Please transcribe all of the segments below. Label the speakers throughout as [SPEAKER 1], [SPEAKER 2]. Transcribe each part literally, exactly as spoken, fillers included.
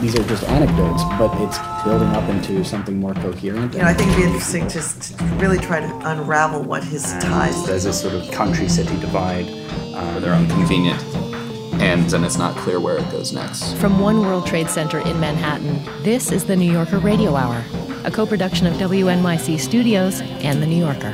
[SPEAKER 1] these are just anecdotes, but it's building up into something more coherent.
[SPEAKER 2] You know, I think it'd be interesting to, to really try to unravel what his ties.
[SPEAKER 3] There's this sort of country-city divide uh, where they're inconvenient, and then it's not clear where it goes next.
[SPEAKER 4] From One World Trade Center in Manhattan, this is the New Yorker Radio Hour, a co-production of W N Y C Studios and The New Yorker.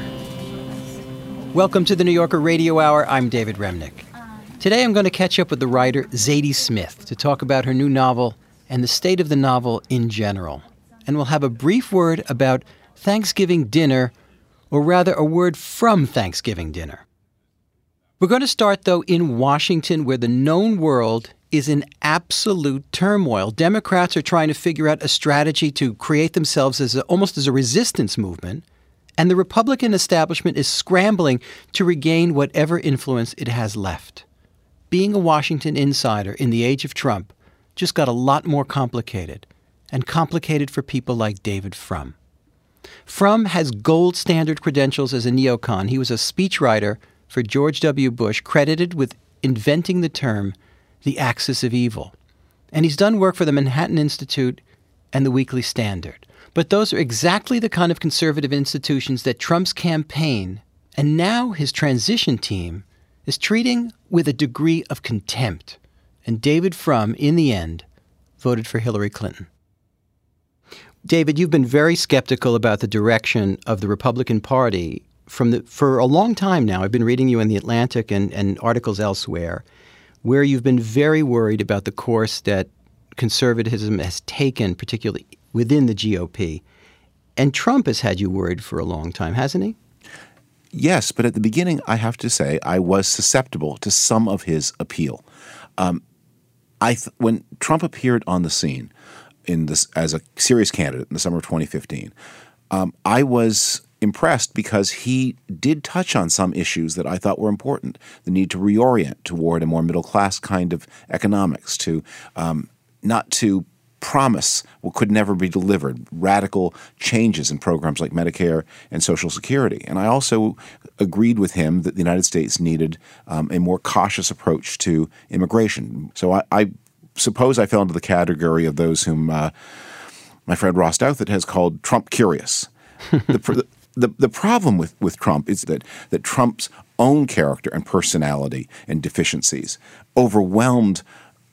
[SPEAKER 5] Welcome to the New Yorker Radio Hour. I'm David Remnick. Today I'm going to catch up with the writer Zadie Smith to talk about her new novel and the state of the novel in general. And we'll have a brief word about Thanksgiving dinner, or rather a word from Thanksgiving dinner. We're going to start, though, in Washington, where the known world is in absolute turmoil. Democrats are trying to figure out a strategy to create themselves as a, almost as a resistance movement, and the Republican establishment is scrambling to regain whatever influence it has left. Being a Washington insider in the age of Trump just got a lot more complicated, and complicated for people like David Frum. Frum has gold standard credentials as a neocon. He was a speechwriter for George W. Bush, credited with inventing the term the axis of evil. And he's done work for the Manhattan Institute and the Weekly Standard. But those are exactly the kind of conservative institutions that Trump's campaign, and now his transition team, is treating with a degree of contempt. And David Frum, in the end, voted for Hillary Clinton. David, you've been very skeptical about the direction of the Republican Party from the, for a long time now. I've been reading you in The Atlantic and, and articles elsewhere, where you've been very worried about the course that conservatism has taken, particularly within the G O P. And Trump has had you worried for a long time, hasn't he?
[SPEAKER 6] Yes, but at the beginning, I have to say, I was susceptible to some of his appeal. Um, I th- when Trump appeared on the scene in this as a serious candidate in the summer of twenty fifteen, um, I was impressed because he did touch on some issues that I thought were important. The need to reorient toward a more middle-class kind of economics, to um, not to promise what could never be delivered, radical changes in programs like Medicare and Social Security. And I also agreed with him that the United States needed um, a more cautious approach to immigration. So I, I suppose I fell into the category of those whom uh, my friend Ross Douthat has called Trump curious. the, the, the problem with, with Trump is that, that Trump's own character and personality and deficiencies overwhelmed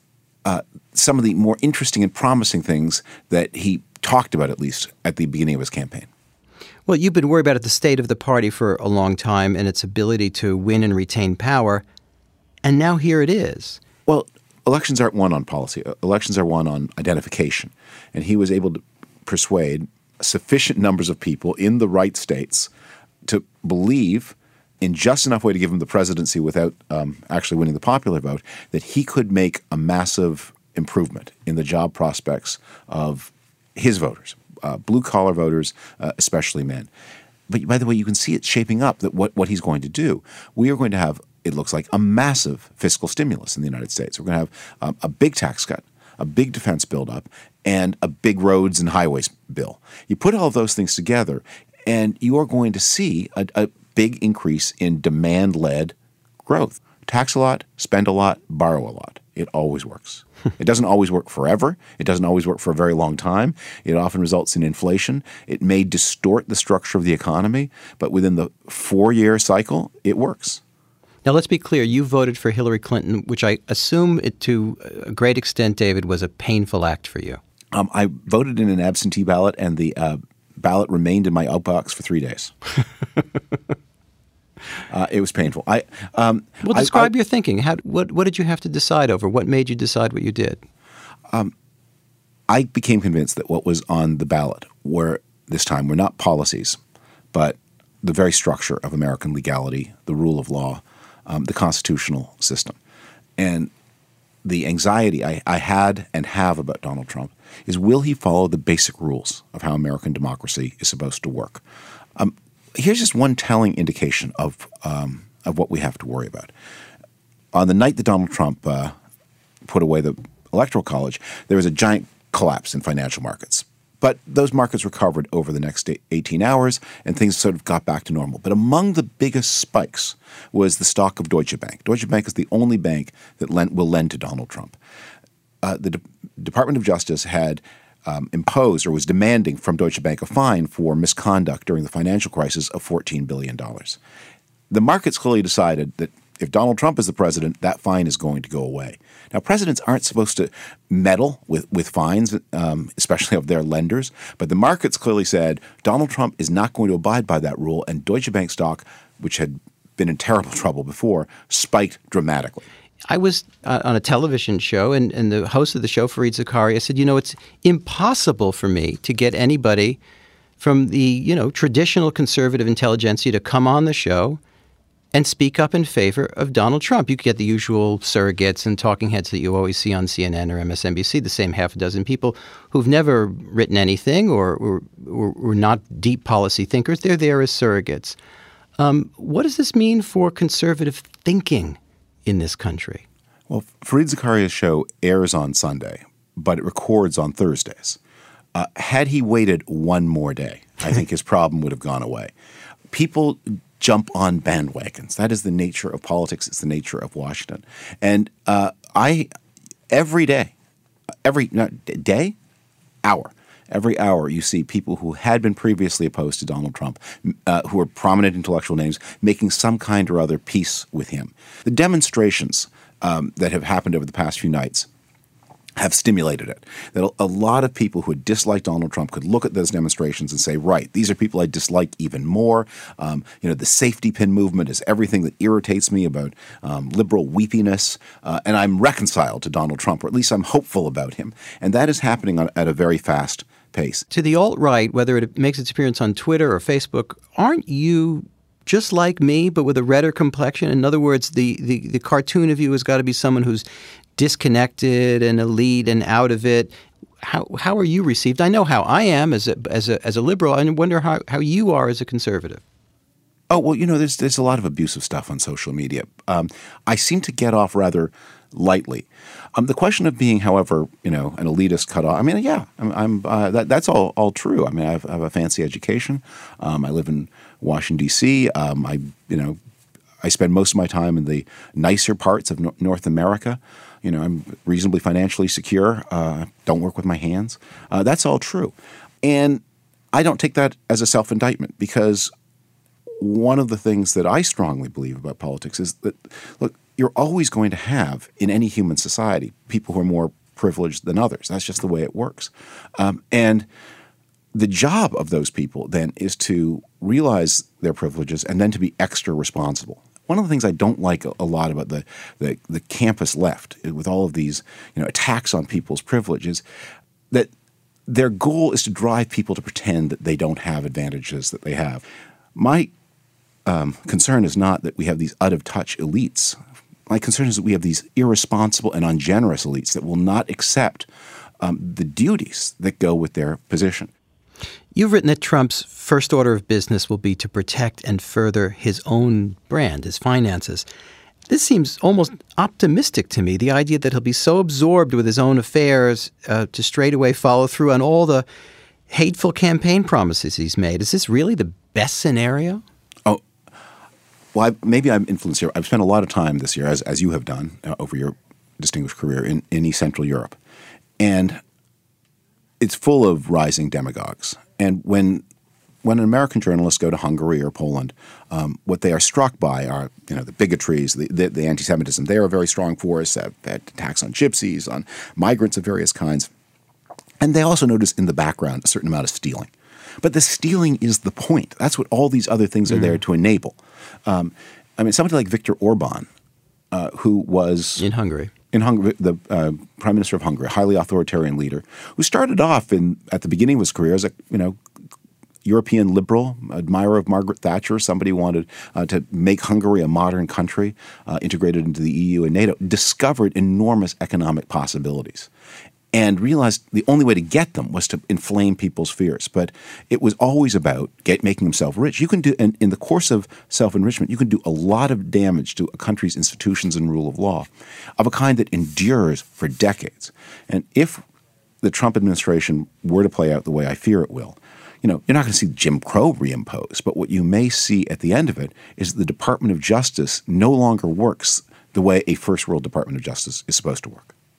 [SPEAKER 6] Uh, some of the more interesting and promising things that he talked about, at least at the beginning of his campaign.
[SPEAKER 5] Well, you've been worried about the state of the party for a long time and its ability to win and retain power, and now here it is.
[SPEAKER 6] Well, elections aren't won on policy. Elections are won on identification, and he was able to persuade sufficient numbers of people in the right states to believe in just enough way to give him the presidency without um, actually winning the popular vote, that he could make a massive improvement in the job prospects of his voters, uh, blue-collar voters, uh, especially men. But by the way, you can see it shaping up that what, what he's going to do. We are going to have, it looks like, a massive fiscal stimulus in the United States. We're going to have um, a big tax cut, a big defense buildup, and a big roads and highways bill. You put all of those things together, and you are going to see a, a big increase in demand-led growth. Tax a lot, spend a lot, borrow a lot. It always works. It doesn't always work forever. It doesn't always work for a very long time. It often results in inflation. It may distort the structure of the economy, but within the four-year cycle, it works.
[SPEAKER 5] Now, let's be clear. You voted for Hillary Clinton, which I assume it, to a great extent, David, was a painful act for you.
[SPEAKER 6] Um, I voted in an absentee ballot, and the uh, ballot remained in my outbox for three days. Uh, it was painful. I um,
[SPEAKER 5] well, describe
[SPEAKER 6] I, I,
[SPEAKER 5] your thinking. How, what, what did you have to decide over? What made you decide what you did?
[SPEAKER 6] Um, I became convinced that what was on the ballot were this time were not policies, but the very structure of American legality, the rule of law, um, the constitutional system. And the anxiety I, I had and have about Donald Trump is, will he follow the basic rules of how American democracy is supposed to work? Um, here's just one telling indication of um, of what we have to worry about. On the night that Donald Trump uh, put away the Electoral College, there was a giant collapse in financial markets. But those markets recovered over the next eighteen hours, and things sort of got back to normal. But among the biggest spikes was the stock of Deutsche Bank. Deutsche Bank is the only bank that lent, will lend to Donald Trump. uh, the De- Department of Justice had um, imposed or was demanding from Deutsche Bank a fine for misconduct during the financial crisis of fourteen billion dollars. The markets clearly decided that if Donald Trump is the president, that fine is going to go away. Now, presidents aren't supposed to meddle with, with fines, um, especially of their lenders, but the markets clearly said Donald Trump is not going to abide by that rule, and Deutsche Bank stock, which had been in terrible trouble before, spiked dramatically.
[SPEAKER 5] I was uh, on a television show, and, and the host of the show, Fareed Zakaria, said, you know, it's impossible for me to get anybody from the, you know, traditional conservative intelligentsia to come on the show and speak up in favor of Donald Trump. You could get the usual surrogates and talking heads that you always see on C N N or M S N B C, the same half a dozen people who've never written anything or or, or, or not deep policy thinkers. They're there as surrogates. Um, what does this mean for conservative thinking in this country?
[SPEAKER 6] Well, Fareed Zakaria's show airs on Sunday, but it records on Thursdays. Uh, had he waited one more day, I think his problem would have gone away. People jump on bandwagons. That is the nature of politics. It's the nature of Washington. And uh, I, every day, every not, day, hour, every hour you see people who had been previously opposed to Donald Trump, uh, who are prominent intellectual names, making some kind or other peace with him. The demonstrations um, that have happened over the past few nights have stimulated it. That a lot of people who had disliked Donald Trump could look at those demonstrations and say, right, these are people I dislike even more. Um, you know, the safety pin movement is everything that irritates me about um, liberal weepiness, uh, and I'm reconciled to Donald Trump, or at least I'm hopeful about him. And that is happening on, at a very fast pace.
[SPEAKER 5] To the alt-right, whether it makes its appearance on Twitter or Facebook, aren't you just like me, but with a redder complexion? In other words, the, the, the cartoon of you has got to be someone who's disconnected and elite and out of it. How how are you received? I know how I am as a as a as a liberal. I wonder how, how you are as a conservative.
[SPEAKER 6] Oh, well, you know, there's there's a lot of abusive stuff on social media. Um, I seem to get off rather lightly. Um, the question of being, however, you know, an elitist cut off. I mean, yeah, I'm, I'm uh, that, that's all all true. I mean, I have, I have a fancy education. Um, I live in Washington D C. Um, I you know, I spend most of my time in the nicer parts of no- North America. You know, I'm reasonably financially secure, uh, don't work with my hands. Uh, that's all true. And I don't take that as a self-indictment, because one of the things that I strongly believe about politics is that, look, you're always going to have, in any human society, people who are more privileged than others. That's just the way it works. Um, and the job of those people then is to realize their privileges and then to be extra responsible. One of the things I don't like a, a lot about the, the the campus left, with all of these, you know, attacks on people's privileges, that their goal is to drive people to pretend that they don't have advantages that they have. My um, concern is not that we have these out-of-touch elites. My concern is that we have these irresponsible and ungenerous elites that will not accept um, the duties that go with their position.
[SPEAKER 5] You've written that Trump's first order of business will be to protect and further his own brand, his finances. This seems almost optimistic to me, the idea that he'll be so absorbed with his own affairs uh, to straightaway follow through on all the hateful campaign promises he's made. Is this really the best scenario?
[SPEAKER 6] Oh, well, I, maybe I'm influenced here. I've spent a lot of time this year, as as you have done uh, over your distinguished career, in, in East Central Europe. And it's full of rising demagogues. And when when American journalists go to Hungary or Poland, um, what they are struck by are, you know, the bigotries, the, the, the anti-Semitism. They are a very strong force. Uh, attacks on gypsies, on migrants of various kinds. And they also notice in the background a certain amount of stealing. But the stealing is the point. That's what all these other things are mm. there to enable. Um, I mean, somebody like Viktor Orban, uh, who was
[SPEAKER 5] in Hungary.
[SPEAKER 6] In Hungary, the uh, Prime Minister of Hungary, a highly authoritarian leader, who started off in at the beginning of his career as a you know European liberal, admirer of Margaret Thatcher, somebody who wanted uh, to make Hungary a modern country, uh, integrated into the E U and NATO, discovered enormous economic possibilities, and realized the only way to get them was to inflame people's fears. But it was always about get, making himself rich. You can do, and in the course of self-enrichment, you can do a lot of damage to a country's institutions and rule of law of a kind that endures for decades. And if the Trump administration were to play out the way I fear it will, you know, you're not going to see Jim Crow reimposed, but what you may see at the end of it is that the Department of Justice no longer works the way a first world Department of Justice is supposed to work.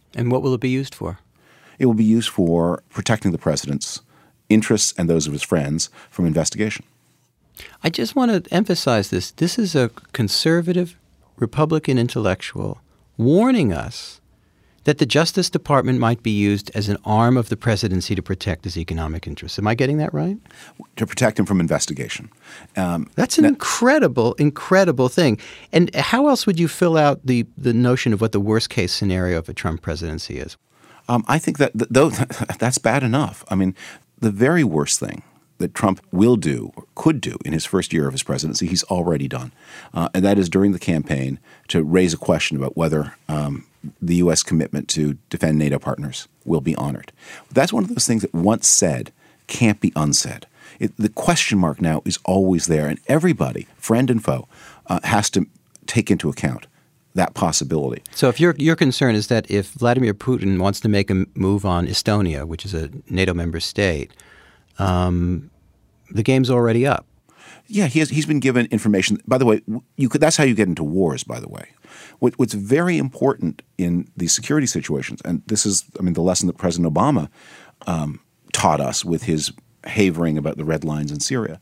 [SPEAKER 5] And what will it be used for?
[SPEAKER 6] It will be used for protecting the president's interests and those of his friends from investigation.
[SPEAKER 5] I just want to emphasize this. This is a conservative Republican intellectual warning us that the Justice Department might be used as an arm of the presidency to protect his economic interests. Am I getting that right?
[SPEAKER 6] To protect him from investigation. Um,
[SPEAKER 5] That's an
[SPEAKER 6] now,
[SPEAKER 5] incredible, incredible thing. And how else would you fill out the, the notion of what the worst-case scenario of a Trump presidency is?
[SPEAKER 6] Um, I think that th- though that's bad enough. I mean, the very worst thing that Trump will do or could do in his first year of his presidency, he's already done. Uh, and that is during the campaign to raise a question about whether um, the U S commitment to defend NATO partners will be honored. That's one of those things that once said can't be unsaid. It, the question mark now is always there, and everybody, friend and foe, uh, has to take into account that possibility.
[SPEAKER 5] So if your your concern is that if Vladimir Putin wants to make a move on Estonia, which is a NATO member state, um, the game's already up.
[SPEAKER 6] Yeah, he has, he's been given information. By the way, you could, that's how you get into wars, by the way. What, what's very important in these security situations, and this is, I mean, the lesson that President Obama um, taught us with his havering about the red lines in Syria.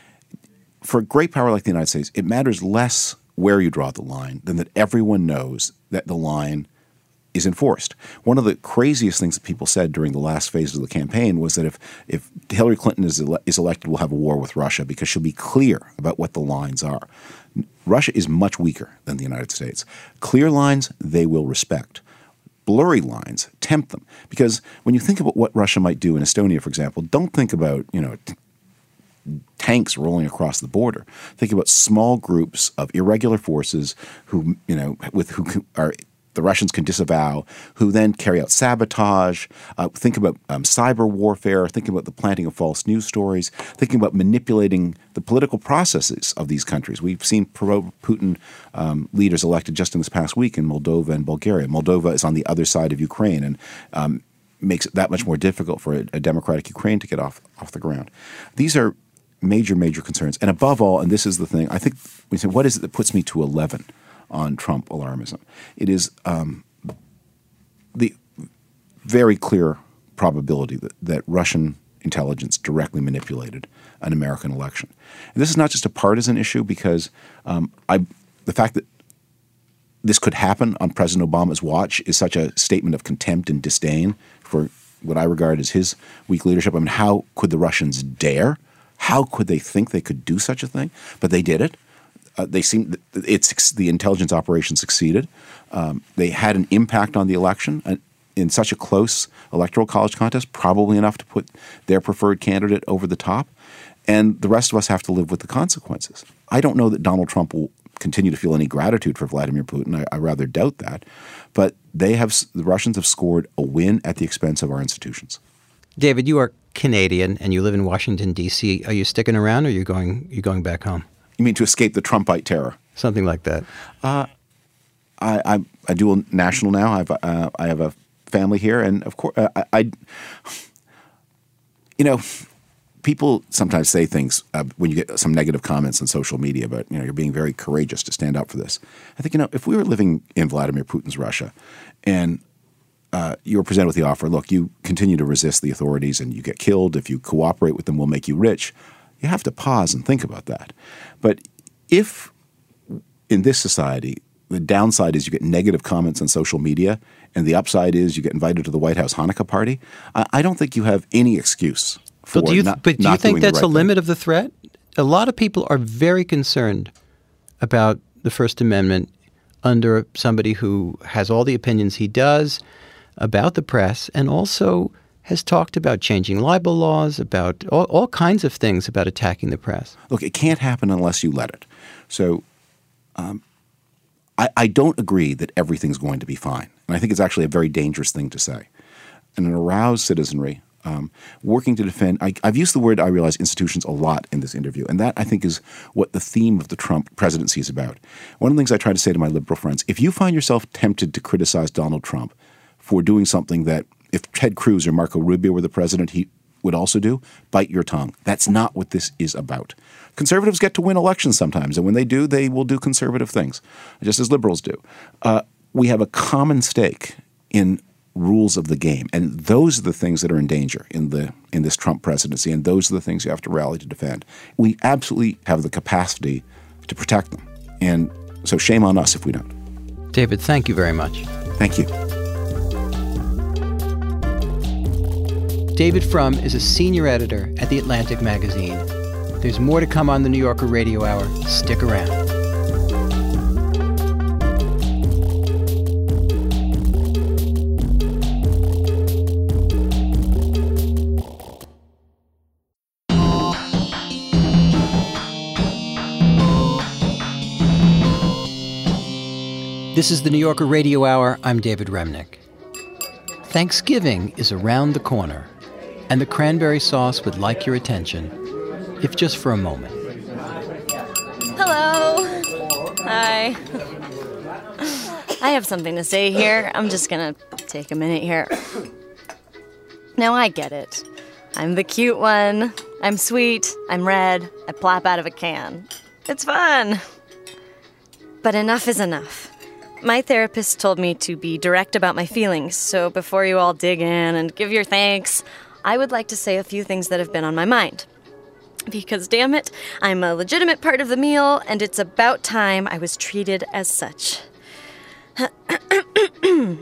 [SPEAKER 6] For a great power like the United States, it matters less where you draw the line than that everyone knows that the line is enforced. One of the craziest things that people said during the last phase of the campaign was that if, if Hillary Clinton is, ele- is elected, we'll have a war with Russia because she'll be clear about what the lines are. Russia is much weaker than the United States. Clear lines, they will respect. Blurry lines tempt them. Because when you think about what Russia might do in Estonia, for example, don't think about, you know, t- tanks rolling across the border. Think about small groups of irregular forces who, you know, with who are the Russians can disavow, who then carry out sabotage. Uh, think about um, cyber warfare. Think about the planting of false news stories. Thinking about manipulating the political processes of these countries. We've seen pro-Putin um, leaders elected just in this past week in Moldova and Bulgaria. Moldova is on the other side of Ukraine and um, makes it that much more difficult for a, a democratic Ukraine to get off, off the ground. These are major, major concerns. And above all, and this is the thing, I think we say, what is it that puts me to eleven on Trump alarmism? It is um, the very clear probability that, that Russian intelligence directly manipulated an American election. And this is not just a partisan issue because um, I, the fact that this could happen on President Obama's watch is such a statement of contempt and disdain for what I regard as his weak leadership. I mean, how could the Russians dare? How could they think they could do such a thing? But they did it. Uh, they seemed it's the intelligence operation succeeded. Um, they had an impact on the election uh, in such a close electoral college contest, probably enough to put their preferred candidate over the top. And the rest of us have to live with the consequences. I don't know that Donald Trump will continue to feel any gratitude for Vladimir Putin. I, I rather doubt that. But they have the Russians have scored a win at the expense of our institutions.
[SPEAKER 5] David, you are Canadian and you live in Washington, D C. Are you sticking around or are you going, you going back home?
[SPEAKER 6] You mean to escape the Trumpite terror?
[SPEAKER 5] Something like that.
[SPEAKER 6] Uh, I, I I do a national now. I've uh, I have a family here, and of course, uh, I, I, you know, people sometimes say things uh, when you get some negative comments on social media about, you know, you're being very courageous to stand up for this. I think, you know, if we were living in Vladimir Putin's Russia, and uh, you were presented with the offer, look, you continue to resist the authorities, and you get killed. If you cooperate with them, we'll make you rich. You have to pause and think about that. But if in this society, the downside is you get negative comments on social media and the upside is you get invited to the White House Hanukkah party, I, I don't think you have any excuse for
[SPEAKER 5] but do you,
[SPEAKER 6] not,
[SPEAKER 5] but do
[SPEAKER 6] not
[SPEAKER 5] you think
[SPEAKER 6] doing the
[SPEAKER 5] that's
[SPEAKER 6] right
[SPEAKER 5] a limit
[SPEAKER 6] thing.
[SPEAKER 5] of the threat? A lot of people are very concerned about the First Amendment under somebody who has all the opinions he does about the press and also has talked about changing libel laws, about all, all kinds of things about attacking the press.
[SPEAKER 6] Look, it can't happen unless you let it. So um, I, I don't agree that everything's going to be fine. And I think it's actually a very dangerous thing to say. And an aroused citizenry um, working to defend – I've used the word, I realize, institutions a lot in this interview. And that, I think, is what the theme of the Trump presidency is about. One of the things I try to say to my liberal friends, if you find yourself tempted to criticize Donald Trump for doing something that if Ted Cruz or Marco Rubio were the president, he would also do, bite your tongue. That's not what this is about. Conservatives get to win elections sometimes, and when they do, they will do conservative things, just as liberals do. Uh, we have a common stake in rules of the game. And those are the things that are in danger in the in this Trump presidency, and those are the things you have to rally to defend. We absolutely have the capacity to protect them. And so shame on us if we don't.
[SPEAKER 5] David, thank you very much.
[SPEAKER 6] Thank you.
[SPEAKER 5] David Frum is a senior editor at The Atlantic magazine. There's more to come on the New Yorker Radio Hour. Stick around. This is the New Yorker Radio Hour. I'm David Remnick. Thanksgiving is around the corner, and the cranberry sauce would like your attention, if just for a moment.
[SPEAKER 7] Hello. Hi. I have something to say here. I'm just gonna take a minute here. Now I get it. I'm the cute one. I'm sweet. I'm red. I plop out of a can. It's fun. But enough is enough. My therapist told me to be direct about my feelings, so before you all dig in and give your thanks, I would like to say a few things that have been on my mind. Because, damn it, I'm a legitimate part of the meal, and it's about time I was treated as such. I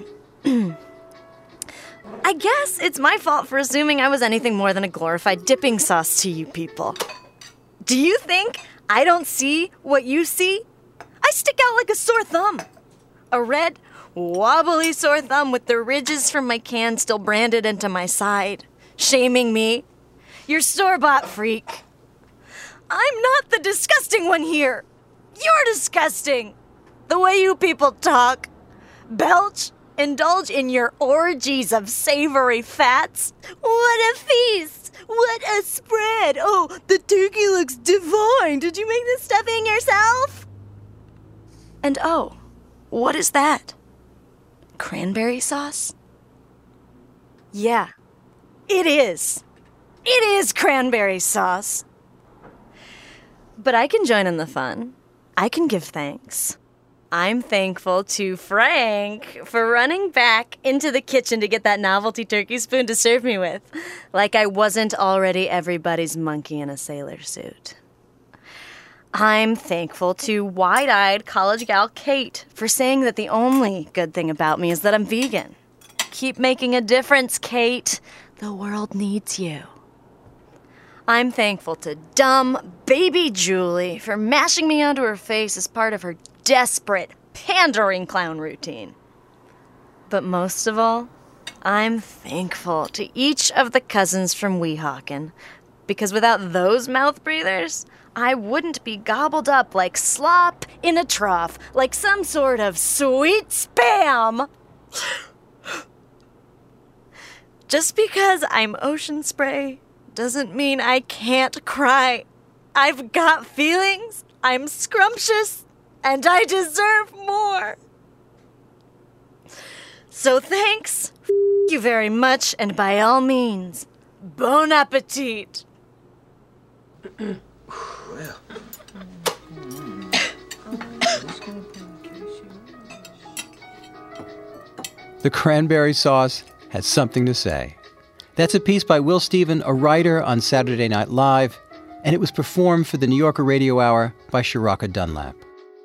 [SPEAKER 7] guess it's my fault for assuming I was anything more than a glorified dipping sauce to you people. Do you think I don't see what you see? I stick out like a sore thumb. A red, wobbly sore thumb with the ridges from my can still branded into my side, shaming me. You're store-bought freak. I'm not the disgusting one here. You're disgusting. The way you people talk, belch, indulge in your orgies of savory fats. What a feast! What a spread! Oh, the turkey looks divine. Did you make this stuffing yourself? And oh, what is that? Cranberry sauce? Yeah, it is. It is cranberry sauce. But I can join in the fun. I can give thanks. I'm thankful to Frank for running back into the kitchen to get that novelty turkey spoon to serve me with, like I wasn't already everybody's monkey in a sailor suit. I'm thankful to wide-eyed college gal Kate for saying that the only good thing about me is that I'm vegan. Keep making a difference, Kate. The world needs you. I'm thankful to dumb baby Julie for mashing me onto her face as part of her desperate, pandering clown routine. But most of all, I'm thankful to each of the cousins from Weehawken, because without those mouth breathers, I wouldn't be gobbled up like slop in a trough, like some sort of sweet spam. Just because I'm ocean spray doesn't mean I can't cry. I've got feelings, I'm scrumptious, and I deserve more. So thanks, f- you very much, and by all means, bon appetit.
[SPEAKER 5] The cranberry sauce has something to say. That's a piece by Will Steven, a writer on Saturday Night Live, and it was performed for the New Yorker Radio Hour by Sharaka Dunlap.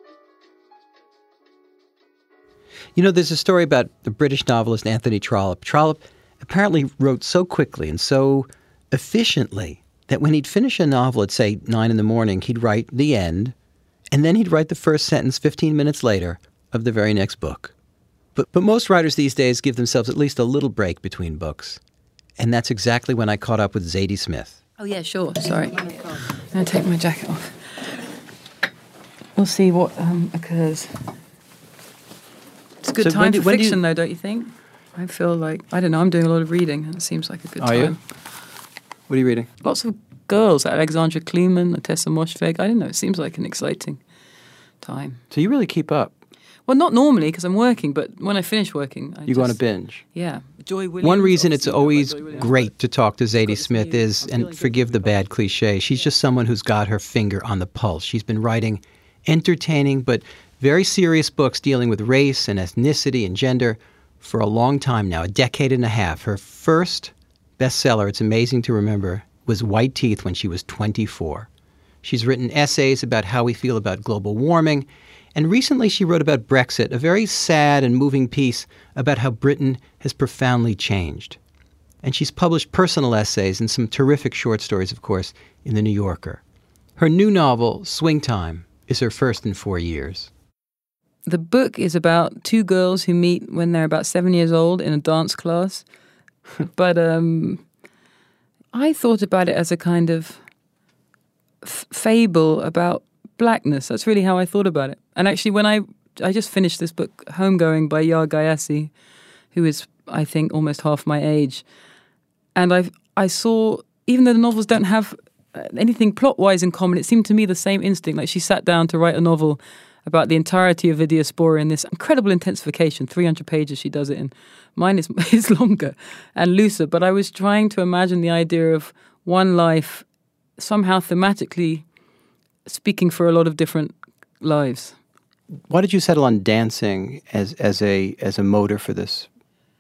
[SPEAKER 5] You know, there's a story about the British novelist Anthony Trollope. Trollope apparently wrote so quickly and so efficiently that when he'd finish a novel at, say, nine in the morning, he'd write the end, and then he'd write the first sentence fifteen minutes later of the very next book. But, but most writers these days give themselves at least a little break between books. And that's exactly when I caught up with Zadie Smith.
[SPEAKER 8] Oh, yeah, sure. Sorry. I'm going to take my jacket off. We'll see what um, occurs. It's a good
[SPEAKER 5] So
[SPEAKER 8] time
[SPEAKER 5] when do-
[SPEAKER 8] for
[SPEAKER 5] when do you-
[SPEAKER 8] fiction, though, don't you think? I feel like, I don't know, I'm doing a lot of reading, and it seems like a good
[SPEAKER 5] Are
[SPEAKER 8] time.
[SPEAKER 5] you? What are you reading?
[SPEAKER 8] Lots of girls, Alexandra Kleeman, Tessa Moshfegh. I don't know, it seems like an exciting time.
[SPEAKER 5] So you really keep up.
[SPEAKER 8] Well, not normally, because I'm working, but when I finish working, I
[SPEAKER 5] You go on a
[SPEAKER 8] just-
[SPEAKER 5] binge.
[SPEAKER 8] Yeah. Joy Williams.
[SPEAKER 5] One reason it's
[SPEAKER 8] obviously,
[SPEAKER 5] always
[SPEAKER 8] Joy Williams.
[SPEAKER 5] great to talk to Zadie
[SPEAKER 8] this
[SPEAKER 5] Smith
[SPEAKER 8] new-
[SPEAKER 5] is,
[SPEAKER 8] I'm feeling
[SPEAKER 5] and forgive the bad cliche, she's just someone who's got her finger on the pulse. She's been writing entertaining but very serious books dealing with race and ethnicity and gender for a long time now, a decade and a half. Her first bestseller, it's amazing to remember, was White Teeth when she was twenty-four. She's written essays about how we feel about global warming, and recently she wrote about Brexit, a very sad and moving piece about how Britain has profoundly changed. And she's published personal essays and some terrific short stories, of course, in The New Yorker. Her new novel, Swing Time, is her first in four years.
[SPEAKER 8] The book is about two girls who meet when they're about seven years old in a dance class. But um, I thought about it as a kind of f- fable about blackness. That's really how I thought about it. And actually, when I I just finished this book, Homegoing by Yaa Gyasi, who is, I think, almost half my age. And I I saw, even though the novels don't have anything plot-wise in common, it seemed to me the same instinct. Like she sat down to write a novel about the entirety of the diaspora in this incredible intensification, three hundred pages she does it in. Mine is, is longer and looser, but I was trying to imagine the idea of one life somehow thematically speaking for a lot of different lives.
[SPEAKER 5] Why did you settle on dancing as as a as a motor for this?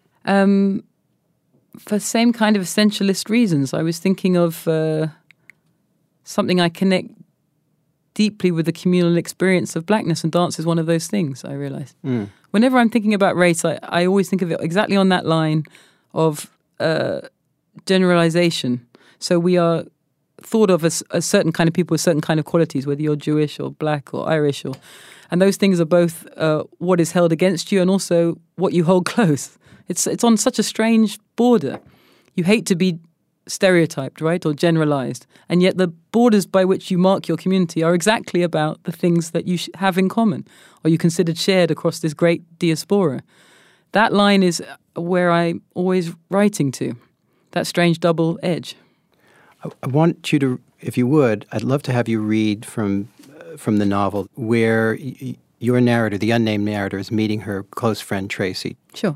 [SPEAKER 8] Um, for same kind of essentialist reasons. I was thinking of uh, something I connect deeply with the communal experience of blackness, and dance is one of those things, I realized. Mm. Whenever I'm thinking about race, I, I always think of it exactly on that line of uh, generalization. So we are thought of as a certain kind of people with certain kind of qualities, whether you're Jewish or black or Irish, or, and those things are both uh, what is held against you and also what you hold close. It's it's on such a strange border. You hate to be stereotyped, right, or generalized, and yet the borders by which you mark your community are exactly about the things that you sh- have in common, or you considered shared across this great diaspora. That line is where I'm always writing to, that strange double edge.
[SPEAKER 5] I, I want you to, if you would, I'd love to have you read from uh, from the novel where y- your narrator, the unnamed narrator, is meeting her close friend Tracy.
[SPEAKER 8] Sure.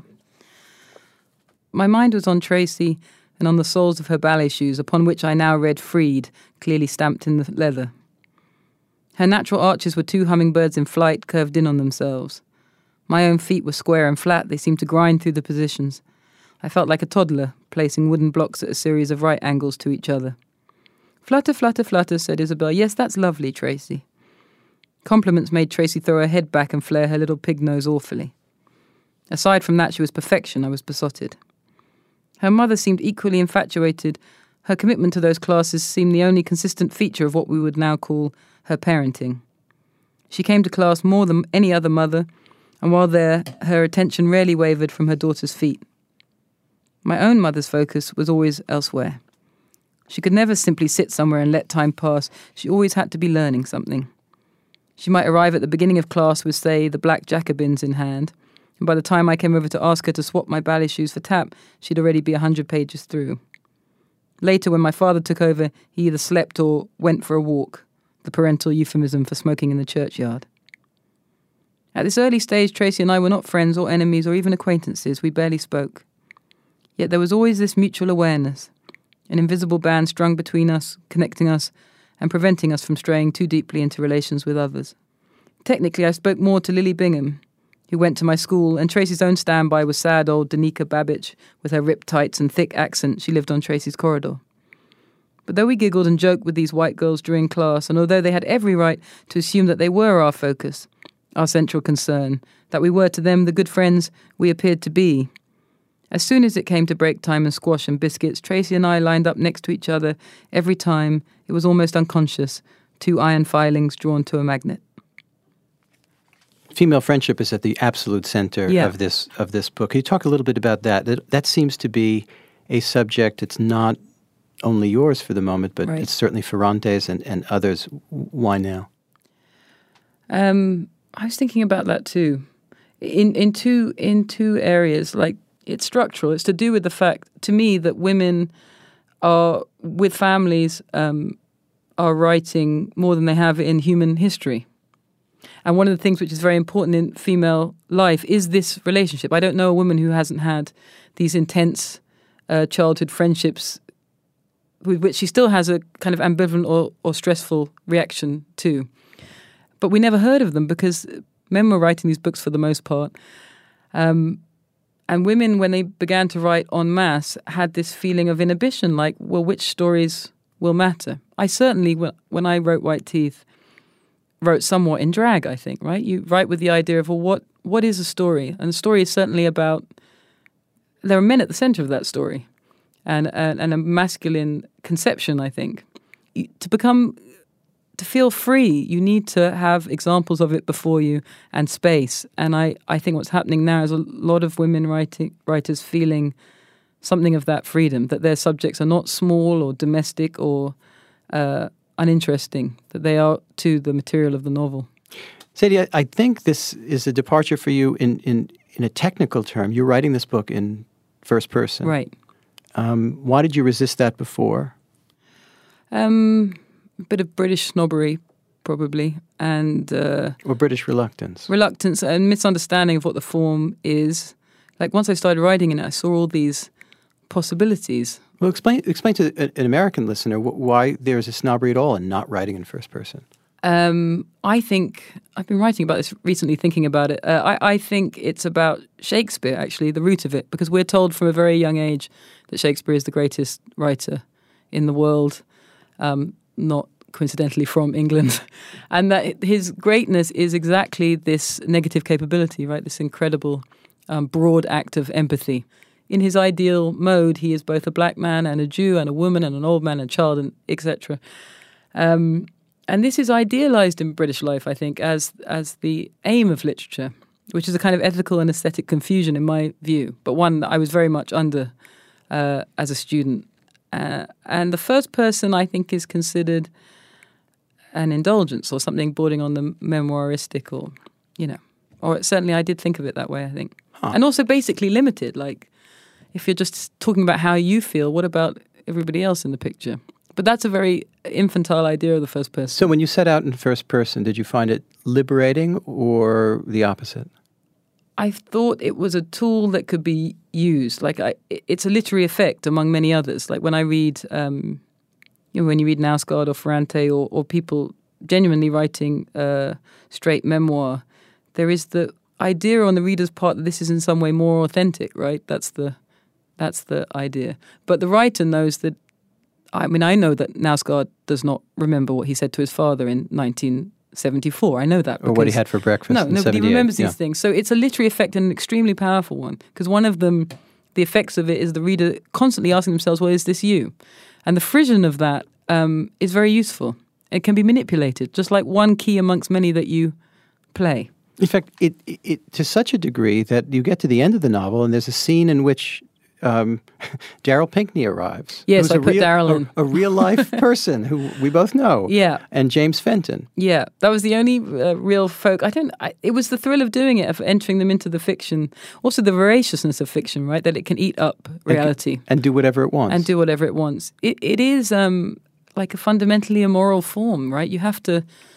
[SPEAKER 8] My mind was on Tracy and on the soles of her ballet shoes, upon which I now read Freed, clearly stamped in the leather. Her natural arches were two hummingbirds in flight, curved in on themselves. My own feet were square and flat. They seemed to grind through the positions. I felt like a toddler, placing wooden blocks at a series of right angles to each other. Flutter, flutter, flutter, said Isabel. Yes, that's lovely, Tracy. Compliments made Tracy throw her head back and flare her little pig nose awfully. Aside from that, she was perfection. I was besotted. Her mother seemed equally infatuated. Her commitment to those classes seemed the only consistent feature of what we would now call her parenting. She came to class more than any other mother, and while there, her attention rarely wavered from her daughter's feet. My own mother's focus was always elsewhere. She could never simply sit somewhere and let time pass. She always had to be learning something. She might arrive at the beginning of class with, say, the Black Jacobins in hand, and by the time I came over to ask her to swap my ballet shoes for tap, she'd already be a hundred pages through. Later, when my father took over, he either slept or went for a walk, the parental euphemism for smoking in the churchyard. At this early stage, Tracy and I were not friends or enemies or even acquaintances. We barely spoke. Yet there was always this mutual awareness, an invisible band strung between us, connecting us, and preventing us from straying too deeply into relations with others. Technically, I spoke more to Lily Bingham, who went to my school, and Tracy's own standby was sad old Danica Babich with her ripped tights and thick accent. She lived on Tracy's corridor. But though we giggled and joked with these white girls during class, and although they had every right to assume that they were our focus, our central concern, that we were to them the good friends we appeared to be, as soon as it came to break time and squash and biscuits, Tracy and I lined up next to each other every time. It was almost unconscious, two iron filings drawn to a magnet.
[SPEAKER 5] Female friendship is at the absolute center
[SPEAKER 8] yeah.
[SPEAKER 5] of this of this book. Can you talk a little bit about that? That, that seems to be a subject that's not only yours for the moment, but right. It's certainly Ferrante's and, and others. Why now?
[SPEAKER 8] Um, I was thinking about that too. In in two in two areas, like it's structural. It's to do with the fact, to me, that women are with families um, are writing more than they have in human history. And one of the things which is very important in female life is this relationship. I don't know a woman who hasn't had these intense uh, childhood friendships with which she still has a kind of ambivalent or, or stressful reaction to. But we never heard of them because men were writing these books for the most part. Um, And women, when they began to write en masse, had this feeling of inhibition, like, well, which stories will matter? I certainly, when I wrote White Teeth, wrote somewhat in drag, I think, right? You write with the idea of, well, what what is a story? And a story is certainly about, there are men at the center of that story, and, and, and a masculine conception, I think. To become, to feel free, you need to have examples of it before you and space. And I, I think what's happening now is a lot of women writing, writers feeling something of that freedom, that their subjects are not small or domestic or uh, uninteresting, that they are to the material of the novel.
[SPEAKER 5] Sadie, I, I think this is a departure for you in, in, in a technical term. You're writing this book in first person.
[SPEAKER 8] Right.
[SPEAKER 5] Um, why did you resist that before?
[SPEAKER 8] Um, a bit of British snobbery, probably, and... Uh,
[SPEAKER 5] or British reluctance.
[SPEAKER 8] Reluctance and misunderstanding of what the form is. Like, once I started writing in it, I saw all these possibilities.
[SPEAKER 5] Well, explain explain to an American listener why there's a snobbery at all in not writing in first person.
[SPEAKER 8] Um, I think, I've been writing about this recently, thinking about it. Uh, I, I think it's about Shakespeare, actually, the root of it, because we're told from a very young age that Shakespeare is the greatest writer in the world, um, not coincidentally from England, and that his greatness is exactly this negative capability, right? This incredible um, broad act of empathy. In his ideal mode, he is both a black man and a Jew and a woman and an old man and a child, and et cetera. Um, and this is idealized in British life, I think, as as the aim of literature, which is a kind of ethical and aesthetic confusion in my view, but one that I was very much under uh, as a student. Uh, and the first person, I think, is considered an indulgence or something bordering on the memoiristic, or, you know, or certainly I did think of it that way, I think. Huh. And also basically limited, like, if you're just talking about how you feel, what about everybody else in the picture? But that's a very infantile idea of the first person.
[SPEAKER 5] So when you set out in first person, did you find it liberating or the opposite?
[SPEAKER 8] I thought it was a tool that could be used. Like, I, it's a literary effect among many others. Like when I read, um, you know, when you read Knausgaard or Ferrante or, or people genuinely writing uh, straight memoir, there is the idea on the reader's part that this is in some way more authentic, right? That's the that's the idea. But the writer knows that. I mean, I know that Knausgaard does not remember what he said to his father in nineteen seventy-four. I know that.
[SPEAKER 5] Or what he had for breakfast
[SPEAKER 8] No,
[SPEAKER 5] in
[SPEAKER 8] nobody remembers these
[SPEAKER 5] yeah.
[SPEAKER 8] things. So it's a literary effect and an extremely powerful one. Because one of them, the effects of it is the reader constantly asking themselves, well, is this you? And the frisson of that um, is very useful. It can be manipulated, just like one key amongst many that you play.
[SPEAKER 5] In fact, it, it, it to such a degree that you get to the end of the novel and there's a scene in which Um, Daryl Pinckney arrives.
[SPEAKER 8] Yes, I put Daryl in.
[SPEAKER 5] A, a real-life person who we both know.
[SPEAKER 8] Yeah.
[SPEAKER 5] And James Fenton.
[SPEAKER 8] Yeah, that was the only uh, real folk. I don't. I, it was the thrill of doing it, of entering them into the fiction. Also, the voraciousness of fiction, right? That it can eat up reality
[SPEAKER 5] and, and do whatever it wants.
[SPEAKER 8] And do whatever it wants. It it is um, like a fundamentally immoral form, right? You have to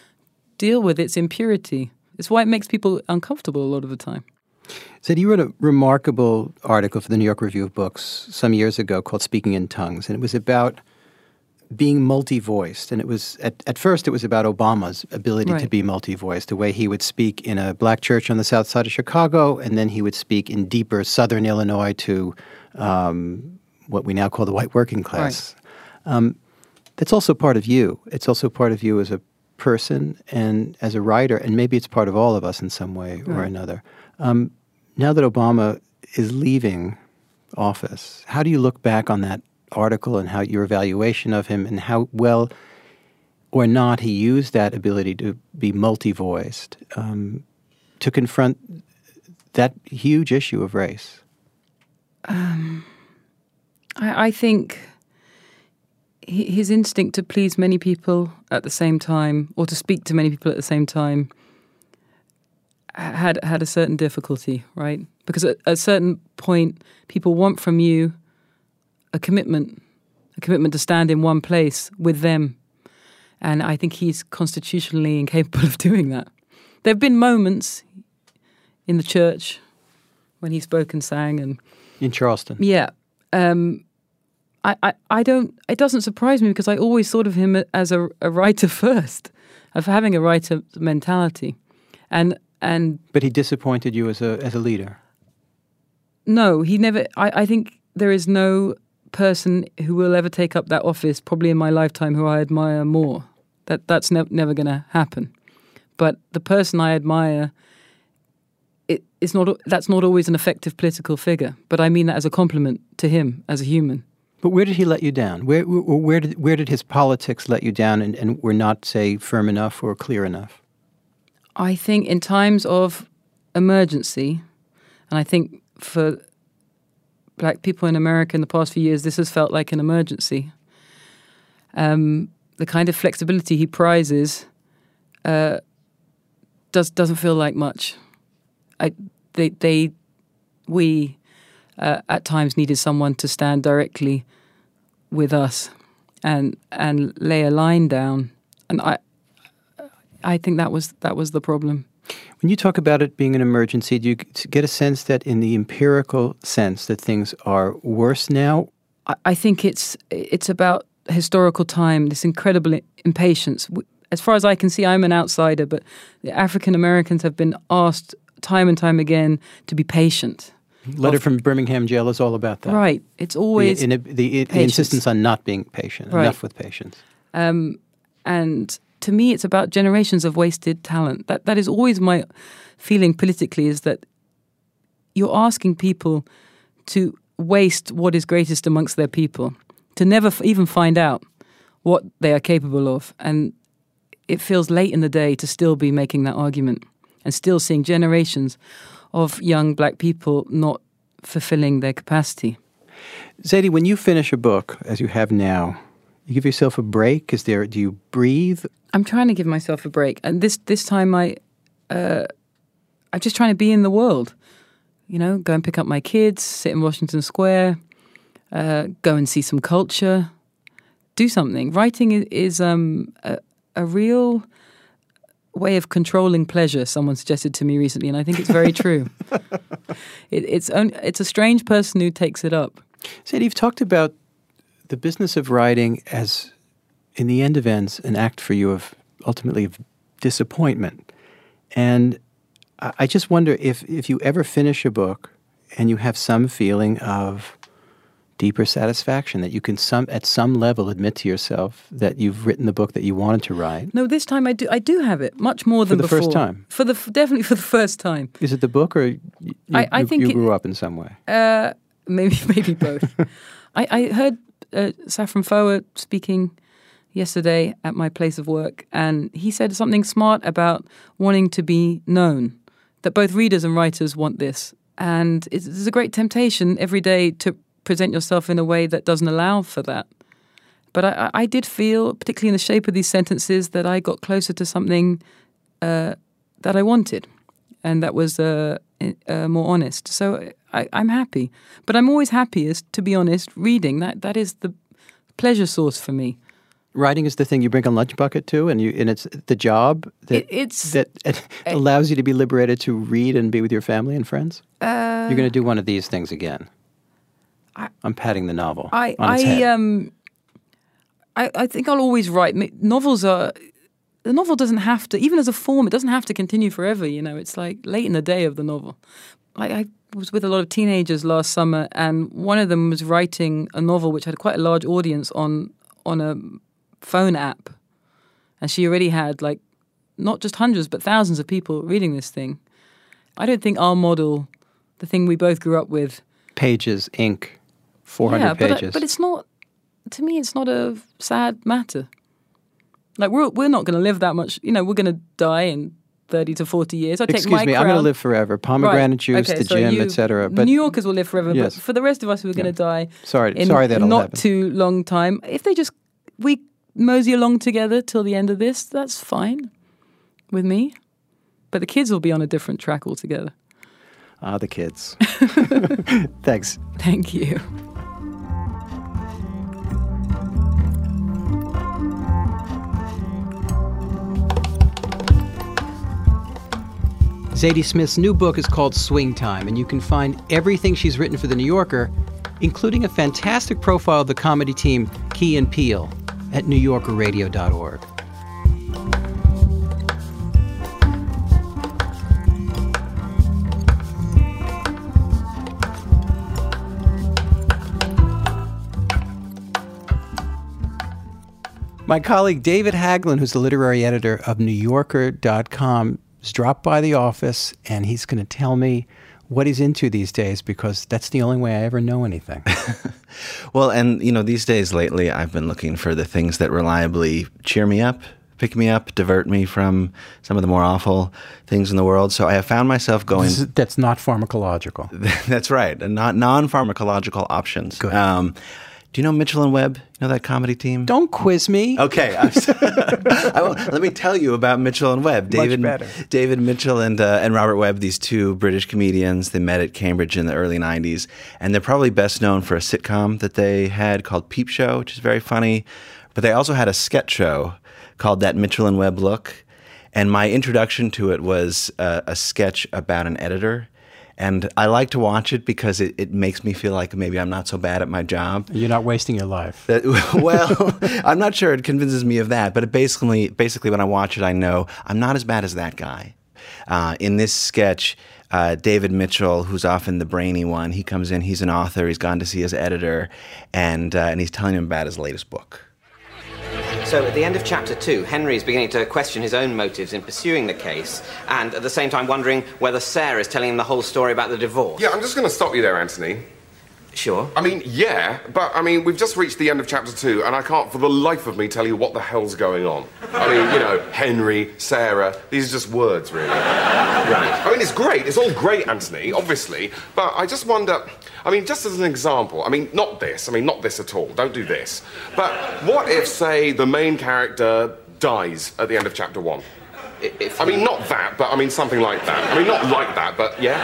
[SPEAKER 8] deal with its impurity. It's why it makes people uncomfortable a lot of the time.
[SPEAKER 5] Said you wrote a remarkable article for the New York Review of Books some years ago called Speaking in Tongues, and it was about being multi-voiced. And it was at, at first it was about Obama's ability
[SPEAKER 8] right.
[SPEAKER 5] to be multi-voiced, the way he would speak in a black church on the south side of Chicago, and then he would speak in deeper southern Illinois to um, what we now call the white working class. Right. Um, that's also part of you. It's also part of you as a person and as a writer, and maybe it's part of all of us in some way or
[SPEAKER 8] right.
[SPEAKER 5] another. Um, now that Obama is leaving office, how do you look back on that article and how your evaluation of him and how well or not he used that ability to be multi-voiced um, to confront that huge issue of race?
[SPEAKER 8] Um, I, I think his instinct to please many people at the same time, or to speak to many people at the same time, had had a certain difficulty, right? Because at a certain point, people want from you a commitment, a commitment to stand in one place with them. And I think he's constitutionally incapable of doing that. There have been moments in the church when he spoke and sang. and
[SPEAKER 5] In Charleston?
[SPEAKER 8] Yeah. Um, I, I, I don't, it doesn't surprise me because I always thought of him as a, a writer first, of having a writer mentality. And And
[SPEAKER 5] but he disappointed you as a as a leader.
[SPEAKER 8] No, he never. I, I think there is no person who will ever take up that office, probably in my lifetime, who I admire more. That that's ne- never going to happen. But the person I admire, it, it's not. That's not always an effective political figure. But I mean that as a compliment to him as a human.
[SPEAKER 5] But where did he let you down? Where where, where did where did his politics let you down, and, and were not, say, firm enough or clear enough?
[SPEAKER 8] I think in times of emergency, and I think for black people in America in the past few years, this has felt like an emergency. Um, the kind of flexibility he prizes uh, does doesn't feel like much. I they they we uh, at times needed someone to stand directly with us and and lay a line down, and I I think that was that was the problem.
[SPEAKER 5] When you talk about it being an emergency, do you get a sense that in the empirical sense that things are worse now?
[SPEAKER 8] I, I think it's it's about historical time, this incredible impatience. As far as I can see, I'm an outsider, but the African Americans have been asked time and time again to be patient.
[SPEAKER 5] Letter from Birmingham jail is all about that.
[SPEAKER 8] Right. It's always
[SPEAKER 5] the, in, the, the insistence on not being patient,
[SPEAKER 8] right.
[SPEAKER 5] enough with patience.
[SPEAKER 8] Um, and to me, it's about generations of wasted talent. That that is always my feeling politically, is that you're asking people to waste what is greatest amongst their people, to never f- even find out what they are capable of. And it feels late in the day to still be making that argument and still seeing generations of young black people not fulfilling their capacity.
[SPEAKER 5] Zadie, when you finish a book, as you have now, you give yourself a break? Is there? Do you breathe?
[SPEAKER 8] I'm trying to give myself a break, and this this time I, uh, I'm just trying to be in the world. You know, go and pick up my kids, sit in Washington Square, uh, go and see some culture, do something. Writing is, is um, a, a real way of controlling pleasure. Someone suggested to me recently, and I think it's very true. it, it's only, it's a strange person who takes it up.
[SPEAKER 5] Zadie, you've talked about the business of writing as, in the end of ends, an act for you of, ultimately, of disappointment. And I just wonder if, if you ever finish a book and you have some feeling of deeper satisfaction, that you can some at some level admit to yourself that you've written the book that you wanted to write.
[SPEAKER 8] No, this time I do I do have it, much more than
[SPEAKER 5] before. For the
[SPEAKER 8] before.
[SPEAKER 5] first time?
[SPEAKER 8] For the Definitely for the first time.
[SPEAKER 5] Is it the book, or you,
[SPEAKER 8] I, I
[SPEAKER 5] you,
[SPEAKER 8] think
[SPEAKER 5] you
[SPEAKER 8] it,
[SPEAKER 5] grew up in some way?
[SPEAKER 8] Uh, maybe maybe both. I, I heard uh, Saffron Foer speaking yesterday at my place of work, and he said something smart about wanting to be known, that both readers and writers want this. And it's, it's a great temptation every day to present yourself in a way that doesn't allow for that. But I, I did feel, particularly in the shape of these sentences, that I got closer to something uh, that I wanted, and that was uh, uh, more honest. So I, I'm happy. But I'm always happiest, to be honest, reading. That That is the pleasure source for me.
[SPEAKER 5] Writing is the thing you bring a lunch bucket to, and you and it's the job that
[SPEAKER 8] it, it's,
[SPEAKER 5] that it allows you to be liberated to read and be with your family and friends?
[SPEAKER 8] Uh,
[SPEAKER 5] You're going to do one of these things again.
[SPEAKER 8] I,
[SPEAKER 5] I'm patting the novel
[SPEAKER 8] I,
[SPEAKER 5] on its
[SPEAKER 8] I,
[SPEAKER 5] head.
[SPEAKER 8] Um, I, I think I'll always write. Novels are... The novel doesn't have to, even as a form, it doesn't have to continue forever, you know. It's like late in the day of the novel. Like I was with a lot of teenagers last summer, and one of them was writing a novel which had quite a large audience on on a phone app. And she already had, like, not just hundreds, but thousands of people reading this thing. I don't think our model, the thing we both grew up with...
[SPEAKER 5] Pages, ink, four hundred
[SPEAKER 8] yeah, but,
[SPEAKER 5] pages.
[SPEAKER 8] but it's not, to me, it's not a sad matter. Like, we're we're not going to live that much. You know, we're going to die in thirty to forty years. I take
[SPEAKER 5] Excuse
[SPEAKER 8] my
[SPEAKER 5] me,
[SPEAKER 8] crown.
[SPEAKER 5] I'm going to live forever. Pomegranate
[SPEAKER 8] right.
[SPEAKER 5] juice,
[SPEAKER 8] okay,
[SPEAKER 5] the
[SPEAKER 8] so
[SPEAKER 5] gym,
[SPEAKER 8] you,
[SPEAKER 5] et cetera. But
[SPEAKER 8] New Yorkers will live forever,
[SPEAKER 5] yes.
[SPEAKER 8] but for the rest of us, we're going to
[SPEAKER 5] yeah.
[SPEAKER 8] die.
[SPEAKER 5] Sorry,
[SPEAKER 8] in
[SPEAKER 5] sorry that'll
[SPEAKER 8] not
[SPEAKER 5] happen.
[SPEAKER 8] too long time. If they just we mosey along together till the end of this, that's fine with me. But the kids will be on a different track altogether.
[SPEAKER 5] Ah, the kids. Thanks.
[SPEAKER 8] Thank you.
[SPEAKER 5] Zadie Smith's new book is called Swing Time, and you can find everything she's written for The New Yorker, including a fantastic profile of the comedy team Key and Peele, at new yorker radio dot org. My colleague David Haglund, who's the literary editor of New Yorker dot com, has dropped by the office, and he's going to tell me what he's into these days, because that's the only way I ever know anything.
[SPEAKER 9] Well, and, you know, these days lately, I've been looking for the things that reliably cheer me up, pick me up, divert me from some of the more awful things in the world. So I have found myself going...
[SPEAKER 5] This is, that's not pharmacological.
[SPEAKER 9] That's right. Not non-pharmacological options.
[SPEAKER 5] Good.
[SPEAKER 9] Um, do you know Mitchell and Webb? You know that comedy team?
[SPEAKER 5] Don't quiz me.
[SPEAKER 9] Okay. I'm sorry. I will, let me tell you about Mitchell and Webb. David,
[SPEAKER 5] Much better.
[SPEAKER 9] David Mitchell and uh, and Robert Webb, these two British comedians. They met at Cambridge in the early nineties, and they're probably best known for a sitcom that they had called Peep Show, which is very funny. But they also had a sketch show called That Mitchell and Webb Look. And my introduction to it was uh, a sketch about an editor. And I like to watch it because it, it makes me feel like maybe I'm not so bad at my job.
[SPEAKER 5] You're not wasting your life.
[SPEAKER 9] That, well, I'm not sure it convinces me of that. But it basically, basically, when I watch it, I know I'm not as bad as that guy. Uh, in this sketch, uh, David Mitchell, who's often the brainy one, he comes in, he's an author, he's gone to see his editor, and uh, and he's telling him about his latest book.
[SPEAKER 10] So at the end of chapter two, Henry is beginning to question his own motives in pursuing the case, and at the same time wondering whether Sarah is telling him the whole story about the divorce.
[SPEAKER 11] Yeah, I'm just going to stop you there, Anthony.
[SPEAKER 10] Sure.
[SPEAKER 11] I mean, yeah, but, I mean, we've just reached the end of chapter two, and I can't for the life of me tell you what the hell's going on. I mean, you know, Henry, Sarah, these are just words, really.
[SPEAKER 10] Right.
[SPEAKER 11] I mean, it's great. It's all great, Anthony, obviously, but I just wonder... I mean, just as an example, I mean, not this. I mean, not this at all. Don't do this. But what if, say, the main character dies at the end of chapter one?
[SPEAKER 10] If
[SPEAKER 11] I mean, not that, but I mean something like that. I mean, not like that, but yeah.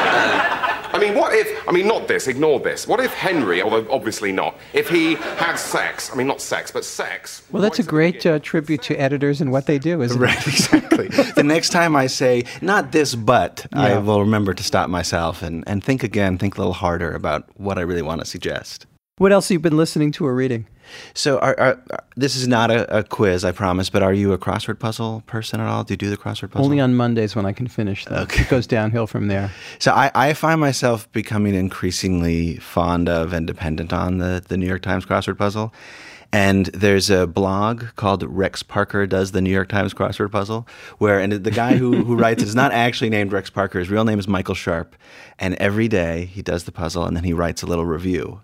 [SPEAKER 11] Uh, I mean, what if... I mean, not this. Ignore this. What if Henry, although obviously not, if he had sex... I mean, not sex, but sex...
[SPEAKER 5] Well, that's a great uh, tribute to editors and what they do, isn't
[SPEAKER 9] Right,
[SPEAKER 5] it?
[SPEAKER 9] exactly. The next time I say, not this, but, I
[SPEAKER 5] Yeah.
[SPEAKER 9] will remember to stop myself and, and think again, think a little harder about what I really want to suggest.
[SPEAKER 5] What else have you been listening to or reading?
[SPEAKER 9] So are, are, are- this is not a, a quiz, I promise, but are you a crossword puzzle person at all? Do you do the crossword puzzle?
[SPEAKER 5] Only on Mondays when I can finish them.
[SPEAKER 9] Okay.
[SPEAKER 5] It goes downhill from there.
[SPEAKER 9] So I, I find myself becoming increasingly fond of and dependent on the, the New York Times crossword puzzle. And there's a blog called Rex Parker Does the New York Times Crossword Puzzle, where and the guy who, who writes it is not actually named Rex Parker. His real name is Michael Sharp. And every day he does the puzzle and then he writes a little review.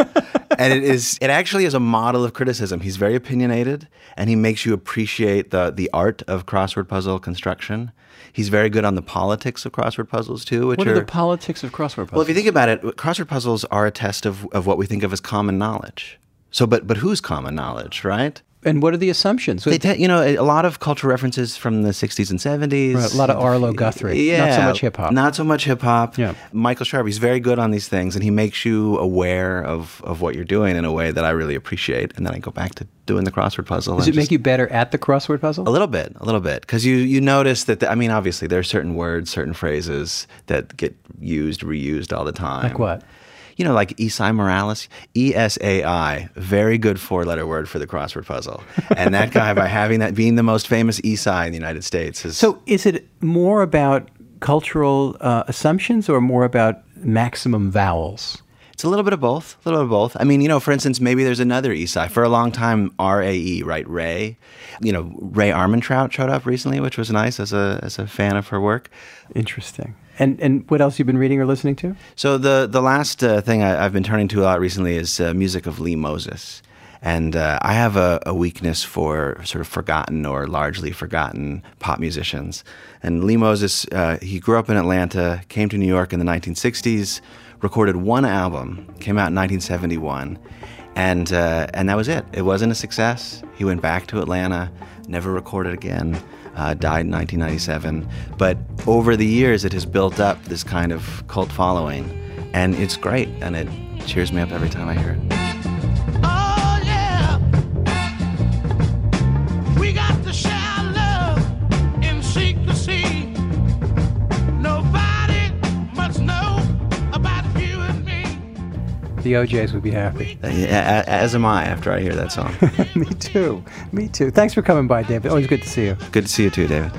[SPEAKER 9] And it is it actually is a model of criticism. He's very opinionated, and he makes you appreciate the the art of crossword puzzle construction. He's very good on the politics of crossword puzzles, too. Which
[SPEAKER 5] What
[SPEAKER 9] are,
[SPEAKER 5] are the politics of crossword puzzles?
[SPEAKER 9] Well, if you think about it, crossword puzzles are a test of, of what we think of as common knowledge. So, but but whose common knowledge, right?
[SPEAKER 5] And what are the assumptions?
[SPEAKER 9] They te- you know, a lot of cultural references from the sixties and seventies.
[SPEAKER 5] Right, a lot of Arlo Guthrie.
[SPEAKER 9] Yeah.
[SPEAKER 5] Not so much hip-hop.
[SPEAKER 9] Not so much hip-hop.
[SPEAKER 5] Yeah.
[SPEAKER 9] Michael Sharp, he's very good on these things, and he makes you aware of, of what you're doing in a way that I really appreciate. And then I go back to doing the crossword puzzle.
[SPEAKER 5] Does
[SPEAKER 9] and
[SPEAKER 5] it make
[SPEAKER 9] just-
[SPEAKER 5] you better at the crossword puzzle?
[SPEAKER 9] A little bit, a little bit. Because you, you notice that, the, I mean, obviously, there are certain words, certain phrases that get used, reused all the time.
[SPEAKER 5] Like what?
[SPEAKER 9] You know, like Esai Morales, E S A I, very good four-letter word for the crossword puzzle. And that guy, by having that, being the most famous Esai in the United States, is...
[SPEAKER 5] So is it more about cultural uh, assumptions or more about maximum vowels?
[SPEAKER 9] It's a little bit of both, a little bit of both. I mean, you know, for instance, maybe there's another Esai. For a long time, R A E, right, Ray. You know, Ray Armantrout showed up recently, which was nice as a as a fan of her work.
[SPEAKER 5] Interesting. And and what else you've been reading or listening to?
[SPEAKER 9] So the the last uh, thing I, I've been turning to a lot recently is uh, music of Lee Moses. And uh, I have a, a weakness for sort of forgotten or largely forgotten pop musicians. And Lee Moses, uh, he grew up in Atlanta, came to New York in the nineteen sixties, recorded one album, came out in nineteen seventy-one, and uh, and that was it. It wasn't a success. He went back to Atlanta, never recorded again, uh, died in nineteen ninety-seven. But over the years, it has built up this kind of cult following, and it's great, and it cheers me up every time I hear it.
[SPEAKER 5] The O Js would be happy.
[SPEAKER 9] Uh, yeah, as am I after I hear that song.
[SPEAKER 5] Me too. Me too. Thanks for coming by, David. Always good to see you.
[SPEAKER 9] Good to see you too, David.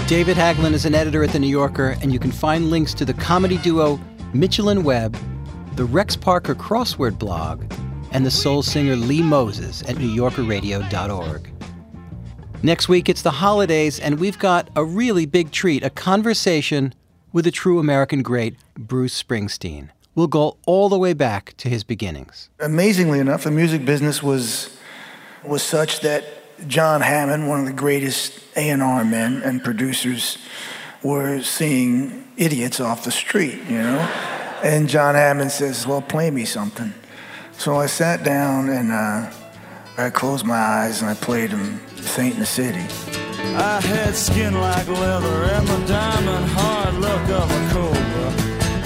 [SPEAKER 5] David Hagelin is an editor at The New Yorker, and you can find links to the comedy duo Mitchell and Webb, the Rex Parker crossword blog, and the soul singer Lee Moses at new yorker radio dot org. Next week, it's the holidays, and we've got a really big treat, a conversation with a true American great, Bruce Springsteen. We'll go all the way back to his beginnings.
[SPEAKER 12] Amazingly enough, the music business was was such that John Hammond, one of the greatest A and R men and producers, were seeing idiots off the street, you know? And John Hammond says, well, play me something. So I sat down and uh, I closed my eyes and I played him Saint in the City.
[SPEAKER 13] I had skin like leather and the diamond hard look of a cobra.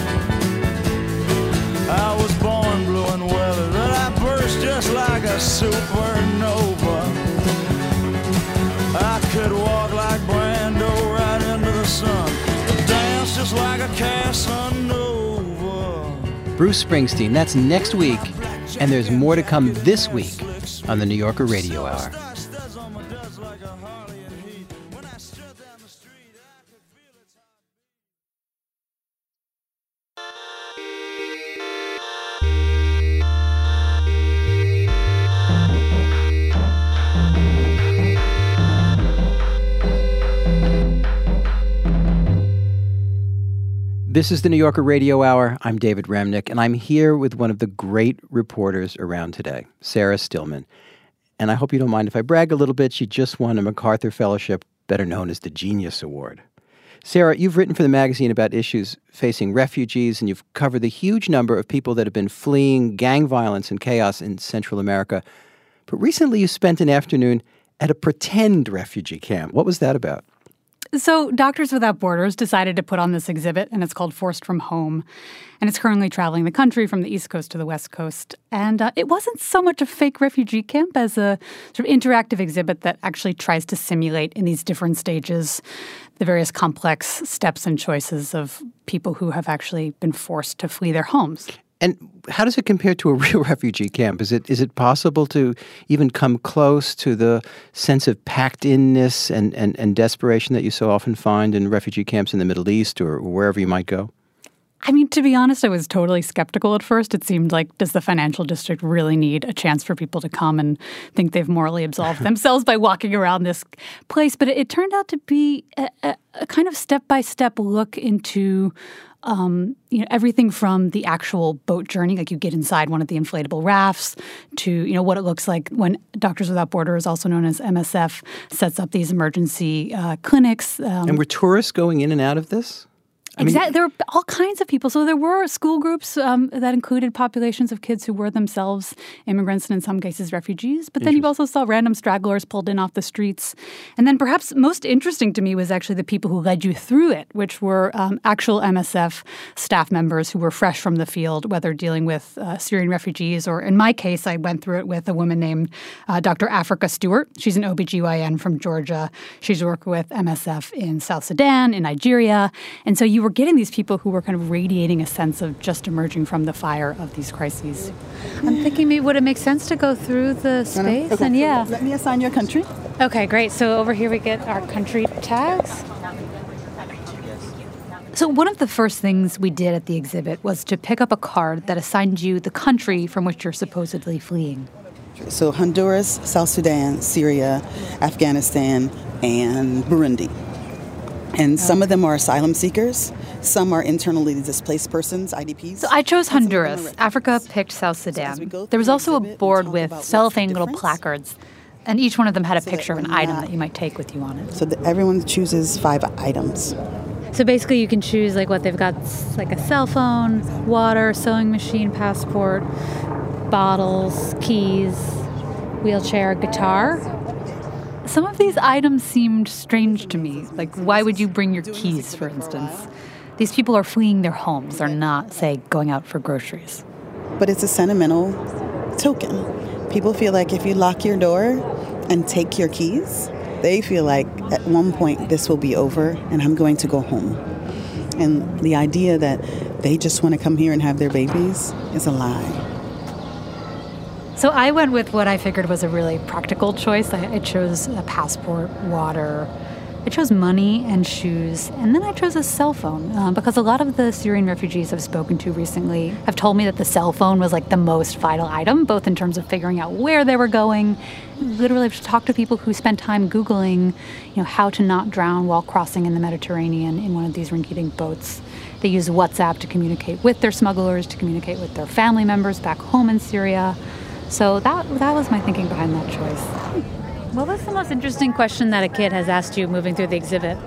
[SPEAKER 13] I was born blue and weathered, but I burst just like a supernova. I could walk like Brando right into the sun, dance just like a Casanova.
[SPEAKER 5] Bruce Springsteen, that's next week, and there's more to come this week on the New Yorker Radio Hour. This is the New Yorker Radio Hour. I'm David Remnick, and I'm here with one of the great reporters around today, Sarah Stillman. And I hope you don't mind if I brag a little bit. She just won a MacArthur Fellowship, better known as the Genius Award. Sarah, you've written for the magazine about issues facing refugees, and you've covered the huge number of people that have been fleeing gang violence and chaos in Central America. But recently you spent an afternoon at a pretend refugee camp. What was that about?
[SPEAKER 14] So Doctors Without Borders decided to put on this exhibit, and it's called Forced from Home. And it's currently traveling the country from the East Coast to the West Coast. And uh, it wasn't so much a fake refugee camp as a sort of interactive exhibit that actually tries to simulate in these different stages the various complex steps and choices of people who have actually been forced to flee their homes.
[SPEAKER 5] And how does it compare to a real refugee camp? Is it is it possible to even come close to the sense of packed-inness and, and, and desperation that you so often find in refugee camps in the Middle East or wherever you might go?
[SPEAKER 14] I mean, to be honest, I was totally skeptical at first. It seemed like, does the financial district really need a chance for people to come and think they've morally absolved themselves by walking around this place? But it, it turned out to be a, a, a kind of step-by-step look into Um, you know, everything from the actual boat journey, like you get inside one of the inflatable rafts, to, you know, what it looks like when Doctors Without Borders, also known as M S F, sets up these emergency uh, clinics. Um,
[SPEAKER 5] and were tourists going in and out of this? I mean,
[SPEAKER 14] exactly. There were all kinds of people. So there were school groups um, that included populations of kids who were themselves immigrants and in some cases refugees. But then you also saw random stragglers pulled in off the streets. And then perhaps most interesting to me was actually the people who led you through it, which were um, actual M S F staff members who were fresh from the field, whether dealing with uh, Syrian refugees or, in my case, I went through it with a woman named uh, Doctor Africa Stewart. She's an O B G Y N from Georgia. She's worked with M S F in South Sudan, in Nigeria. And so you were getting these people who were kind of radiating a sense of just emerging from the fire of these crises.
[SPEAKER 15] I'm thinking, maybe would it make sense to go through the space?
[SPEAKER 16] Okay.
[SPEAKER 15] And yeah.
[SPEAKER 16] Let me assign your country.
[SPEAKER 15] Okay, great. So over here we get our country tags.
[SPEAKER 14] So one of the first things we did at the exhibit was to pick up a card that assigned you the country from which you're supposedly fleeing.
[SPEAKER 16] So Honduras, South Sudan, Syria, Afghanistan, and Burundi. And some of them are asylum seekers. Some are internally displaced persons, I D Ps.
[SPEAKER 14] So I chose Honduras. Africa picked South Sudan. There was also a board with cellophane little placards, and each one of them had a picture of an item that you might take with you on it.
[SPEAKER 16] So that everyone chooses five items.
[SPEAKER 15] So basically you can choose like what they've got, like a cell phone, water, sewing machine, passport, bottles, keys, wheelchair, guitar.
[SPEAKER 14] Some of these items seemed strange to me. Like, why would you bring your keys, for instance? These people are fleeing their homes. They're not, say, going out for groceries.
[SPEAKER 16] But it's a sentimental token. People feel like if you lock your door and take your keys, they feel like at one point this will be over and I'm going to go home. And the idea that they just want to come here and have their babies is a lie.
[SPEAKER 14] So I went with what I figured was a really practical choice. I, I chose a passport, water, I chose money and shoes, and then I chose a cell phone um, because a lot of the Syrian refugees I've spoken to recently have told me that the cell phone was like the most vital item, both in terms of figuring out where they were going. Literally, I've talked to people who spent time Googling, you know, how to not drown while crossing in the Mediterranean in one of these rinky-dink boats. They use WhatsApp to communicate with their smugglers, to communicate with their family members back home in Syria. So that that was my thinking behind that choice.
[SPEAKER 15] What was the most interesting question that a kid has asked you moving through the exhibit?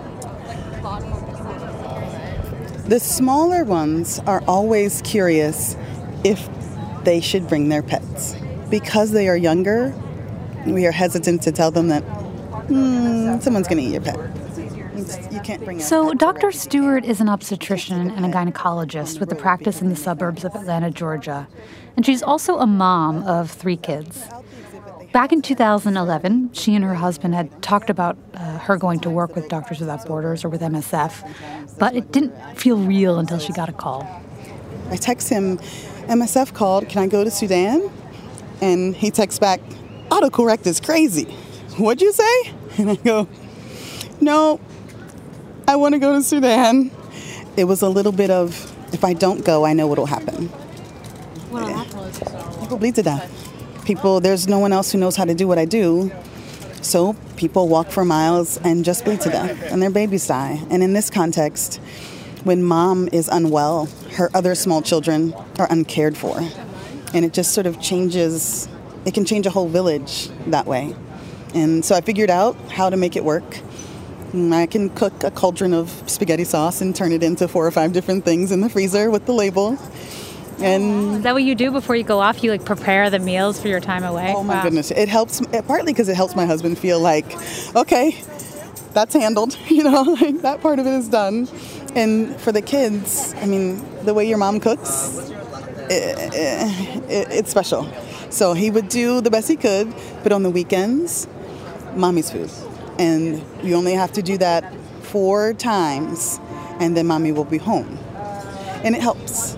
[SPEAKER 16] The smaller ones are always curious if they should bring their pets. Because they are younger, we are hesitant to tell them that mm, someone's going to eat your pet. You can't bring.
[SPEAKER 14] So Doctor Stewart is an obstetrician and a gynecologist with a practice in the suburbs of Atlanta, Georgia. And she's also a mom of three kids. Back in two thousand eleven, she and her husband had talked about uh, her going to work with Doctors Without Borders or with M S F, but it didn't feel real until she got a call.
[SPEAKER 16] I text him, M S F called, can I go to Sudan? And he texts back, autocorrect is crazy. What'd you say? And I go, no, I want to go to Sudan. It was a little bit of, if I don't go, I know what'll happen.
[SPEAKER 15] What'll happen?
[SPEAKER 16] People bleed to death. People, there's no one else who knows how to do what I do. So people walk for miles and just bleed to death, and their babies die. And in this context, when mom is unwell, her other small children are uncared for. And it just sort of changes, it can change a whole village that way. And so I figured out how to make it work. I can cook a cauldron of spaghetti sauce and turn it into four or five different things in the freezer with the label. And
[SPEAKER 15] is that what you do before you go off? You like prepare the meals for your time away?
[SPEAKER 16] Oh my
[SPEAKER 15] wow.
[SPEAKER 16] goodness. It helps, partly because it helps my husband feel like, okay, that's handled, you know, like that part of it is done. And for the kids, I mean, the way your mom cooks, it, it, it's special. So he would do the best he could, but on the weekends, mommy's food. And you only have to do that four times, and then mommy will be home. And it helps.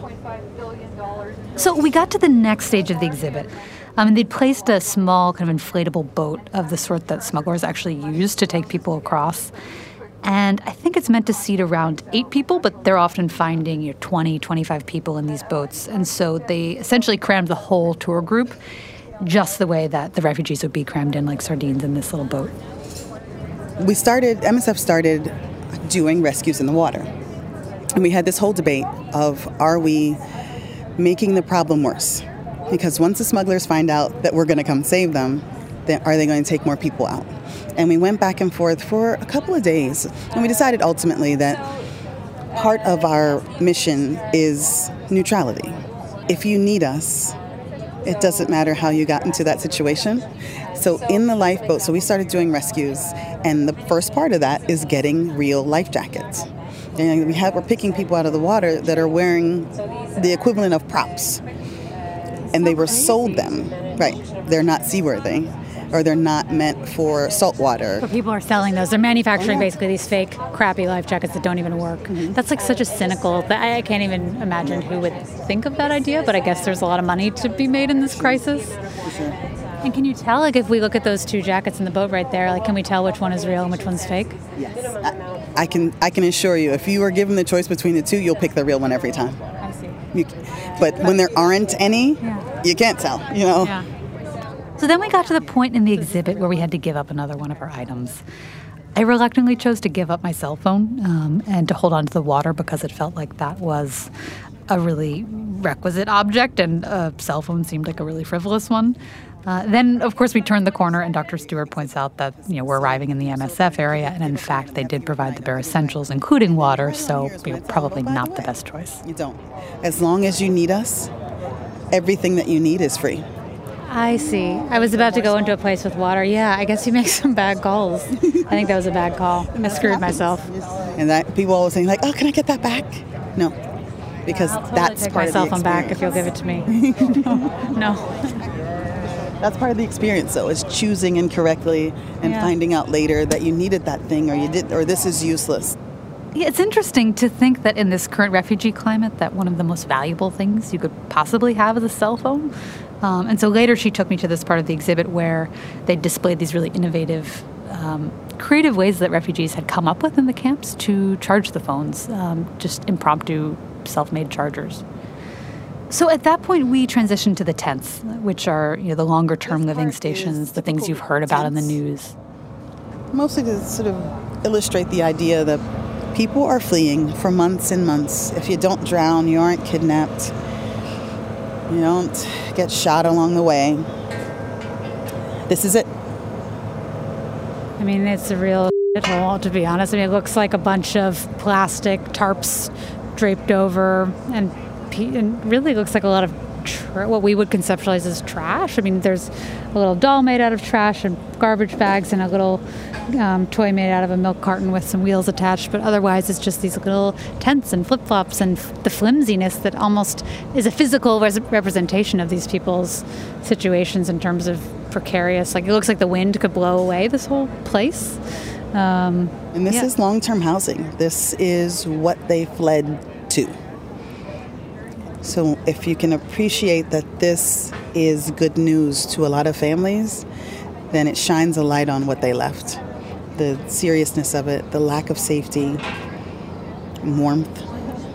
[SPEAKER 14] So we got to the next stage of the exhibit. Um, and they'd placed a small kind of inflatable boat of the sort that smugglers actually use to take people across. And I think it's meant to seat around eight people, but they're often finding you know, twenty, twenty-five people in these boats. And so they essentially crammed the whole tour group just the way that the refugees would be crammed in like sardines in this little boat.
[SPEAKER 16] We started, M S F started doing rescues in the water. And we had this whole debate of, are we making the problem worse? Because once the smugglers find out that we're going to come save them, then are they going to take more people out? And we went back and forth for a couple of days. And we decided ultimately that part of our mission is neutrality. If you need us, it doesn't matter how you got into that situation. So in the lifeboat, so we started doing rescues. And the first part of that is getting real life jackets. And we have, we're picking people out of the water that are wearing the equivalent of props. And they were sold them. Right. They're not seaworthy. Or they're not meant for salt water.
[SPEAKER 15] But people are selling those. They're manufacturing basically these fake, crappy life jackets that don't even work. Mm-hmm. That's like such a cynical, I, I can't even imagine who would think of that idea, but I guess there's a lot of money to be made in this crisis.
[SPEAKER 16] Sure.
[SPEAKER 15] And can you tell, like if we look at those two jackets in the boat right there, like can we tell which one is real and which one's fake?
[SPEAKER 16] Yes. I, I can I can assure you, if you are given the choice between the two, you'll pick the real one every time.
[SPEAKER 15] I see.
[SPEAKER 16] You, but when there aren't any,
[SPEAKER 15] yeah.
[SPEAKER 16] you can't tell, you know?
[SPEAKER 15] Yeah.
[SPEAKER 14] So then we got to the point in the exhibit where we had to give up another one of our items. I reluctantly chose to give up my cell phone um, and to hold on to the water because it felt like that was a really requisite object, and a cell phone seemed like a really frivolous one. Uh, then, of course, we turned the corner, and Doctor Stewart points out that you know we're arriving in the M S F area, and in fact, they did provide the bare essentials, including water, so you know, probably not the best choice.
[SPEAKER 16] You don't. As long as you need us, everything that you need is free.
[SPEAKER 15] I see. I was about to go into a place with water. Yeah, I guess you make some bad calls. I think that was a bad call. I screwed myself.
[SPEAKER 16] And that people always saying like, "Oh, can I get that back?" No, because
[SPEAKER 15] I'll totally
[SPEAKER 16] that's
[SPEAKER 15] take
[SPEAKER 16] part
[SPEAKER 15] my
[SPEAKER 16] of
[SPEAKER 15] cell
[SPEAKER 16] the
[SPEAKER 15] phone back if you'll give it to me. no.
[SPEAKER 16] That's part of the experience, though, is choosing incorrectly and
[SPEAKER 14] Yeah.
[SPEAKER 16] finding out later that you needed that thing, or you did, or this is useless.
[SPEAKER 14] Yeah, it's interesting to think that in this current refugee climate that one of the most valuable things you could possibly have is a cell phone. Um, and so later she took me to this part of the exhibit where they displayed these really innovative um, creative ways that refugees had come up with in the camps to charge the phones, um, just impromptu self-made chargers. So at that point, we transitioned to the tents, which are, you know, the longer-term living stations, the things you've heard about in the news.
[SPEAKER 16] Mostly to sort of illustrate the idea that people are fleeing for months and months. If you don't drown, you aren't kidnapped. You don't get shot along the way. This is it.
[SPEAKER 15] I mean, it's a real shithole, to be honest. I mean, it looks like a bunch of plastic tarps draped over, and, and really looks like a lot of tra- what we would conceptualize as trash. I mean, there's a little doll made out of trash and garbage bags and a little um, toy made out of a milk carton with some wheels attached, but otherwise it's just these little tents and flip-flops and f- the flimsiness that almost is a physical res- representation of these people's situations in terms of precarious. Like, it looks like the wind could blow away this whole place. Um,
[SPEAKER 16] and this
[SPEAKER 15] yeah.
[SPEAKER 16] is long-term housing. This is what they fled to. So if you can appreciate that this is good news to a lot of families, then it shines a light on what they left. The seriousness of it, the lack of safety, warmth.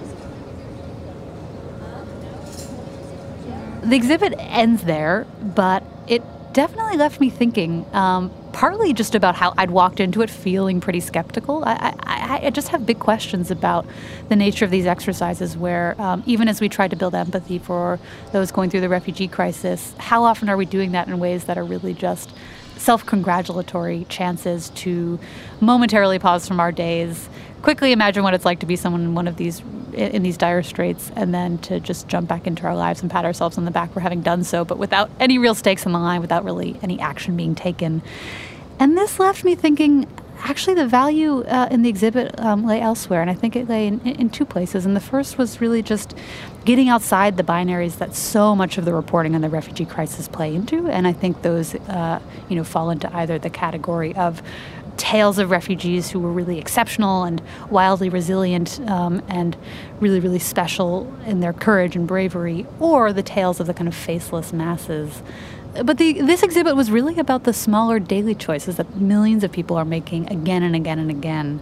[SPEAKER 14] The exhibit ends there, but it definitely left me thinking, um, partly just about how I'd walked into it feeling pretty skeptical. I, I, I just have big questions about the nature of these exercises where, um, even as we try to build empathy for those going through the refugee crisis, how often are we doing that in ways that are really just self-congratulatory chances to momentarily pause from our days, quickly imagine what it's like to be someone in one of these in these dire straits, and then to just jump back into our lives and pat ourselves on the back for having done so, but without any real stakes on the line, without really any action being taken. And this left me thinking, actually the value uh, in the exhibit um, lay elsewhere, and I think it lay in, in two places. And the first was really just getting outside the binaries that so much of the reporting on the refugee crisis play into, and I think those uh, you know, fall into either the category of tales of refugees who were really exceptional and wildly resilient um, and really, really special in their courage and bravery, or the tales of the kind of faceless masses. But the, this exhibit was really about the smaller daily choices that millions of people are making again and again and again.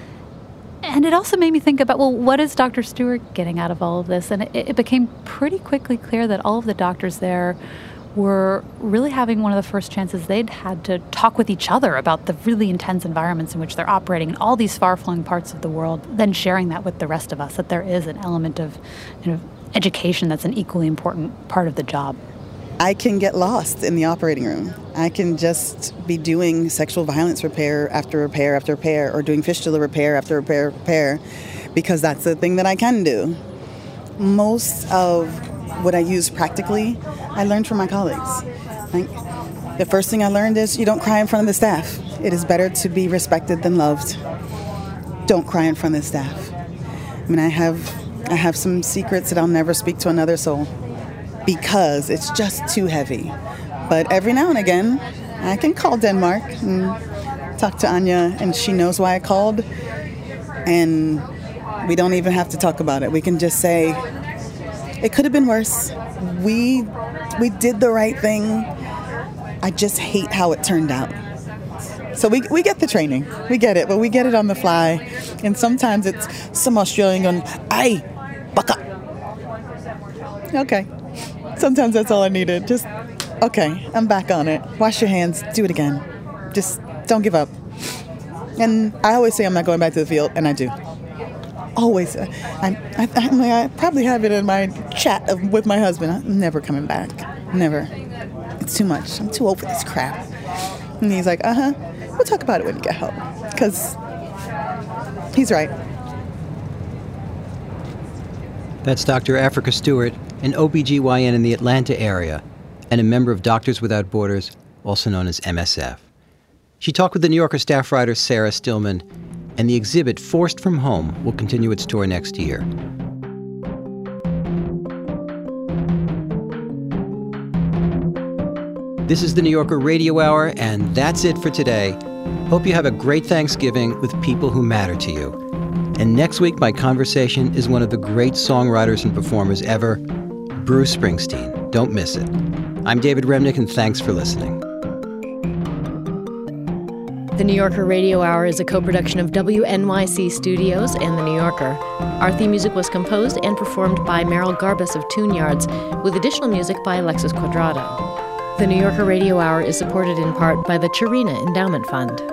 [SPEAKER 14] And it also made me think about, well, what is Doctor Stewart getting out of all of this? And it, it became pretty quickly clear that all of the doctors there were really having one of the first chances they'd had to talk with each other about the really intense environments in which they're operating in all these far-flung parts of the world, then sharing that with the rest of us, that there is an element of, you know, education that's an equally important part of the job.
[SPEAKER 16] I can get lost in the operating room. I can just be doing sexual violence repair after repair after repair, or doing fistula repair after repair repair, because that's the thing that I can do. Most of what I use practically, I learned from my colleagues. Like, the first thing I learned is you don't cry in front of the staff. It is better to be respected than loved. Don't cry in front of the staff. I mean, I have, I have some secrets that I'll never speak to another soul, because it's just too heavy. But every now and again, I can call Denmark and talk to Anya, and she knows why I called. And we don't even have to talk about it. We can just say, it could have been worse. We we did the right thing. I just hate how it turned out. So we we get the training. We get it, but we get it on the fly. And sometimes it's some Australian going, "Aye, baka." Okay. Sometimes that's all I needed. Just, okay, I'm back on it. Wash your hands. Do it again. Just don't give up. And I always say I'm not going back to the field, and I do. Always. I, I, I, mean, I probably have it in my chat of, with my husband. I'm never coming back. Never. It's too much. I'm too old for this crap. And he's like, uh-huh. We'll talk about it when you get home. Because he's right.
[SPEAKER 5] That's Doctor Africa Stewart, an O B G Y N in the Atlanta area and a member of Doctors Without Borders, also known as M S F. She talked with the New Yorker staff writer Sarah Stillman, and the exhibit Forced from Home will continue its tour next year. This is the New Yorker Radio Hour, and that's it for today. Hope you have a great Thanksgiving with people who matter to you. And next week, my conversation is one of the great songwriters and performers ever, Bruce Springsteen. Don't miss it. I'm David Remnick, and thanks for listening.
[SPEAKER 4] The New Yorker Radio Hour is a co-production of W N Y C Studios and The New Yorker. Our theme music was composed and performed by Meryl Garbus of Tune Yards, with additional music by Alexis Quadrado. The New Yorker Radio Hour is supported in part by the Chirina Endowment Fund.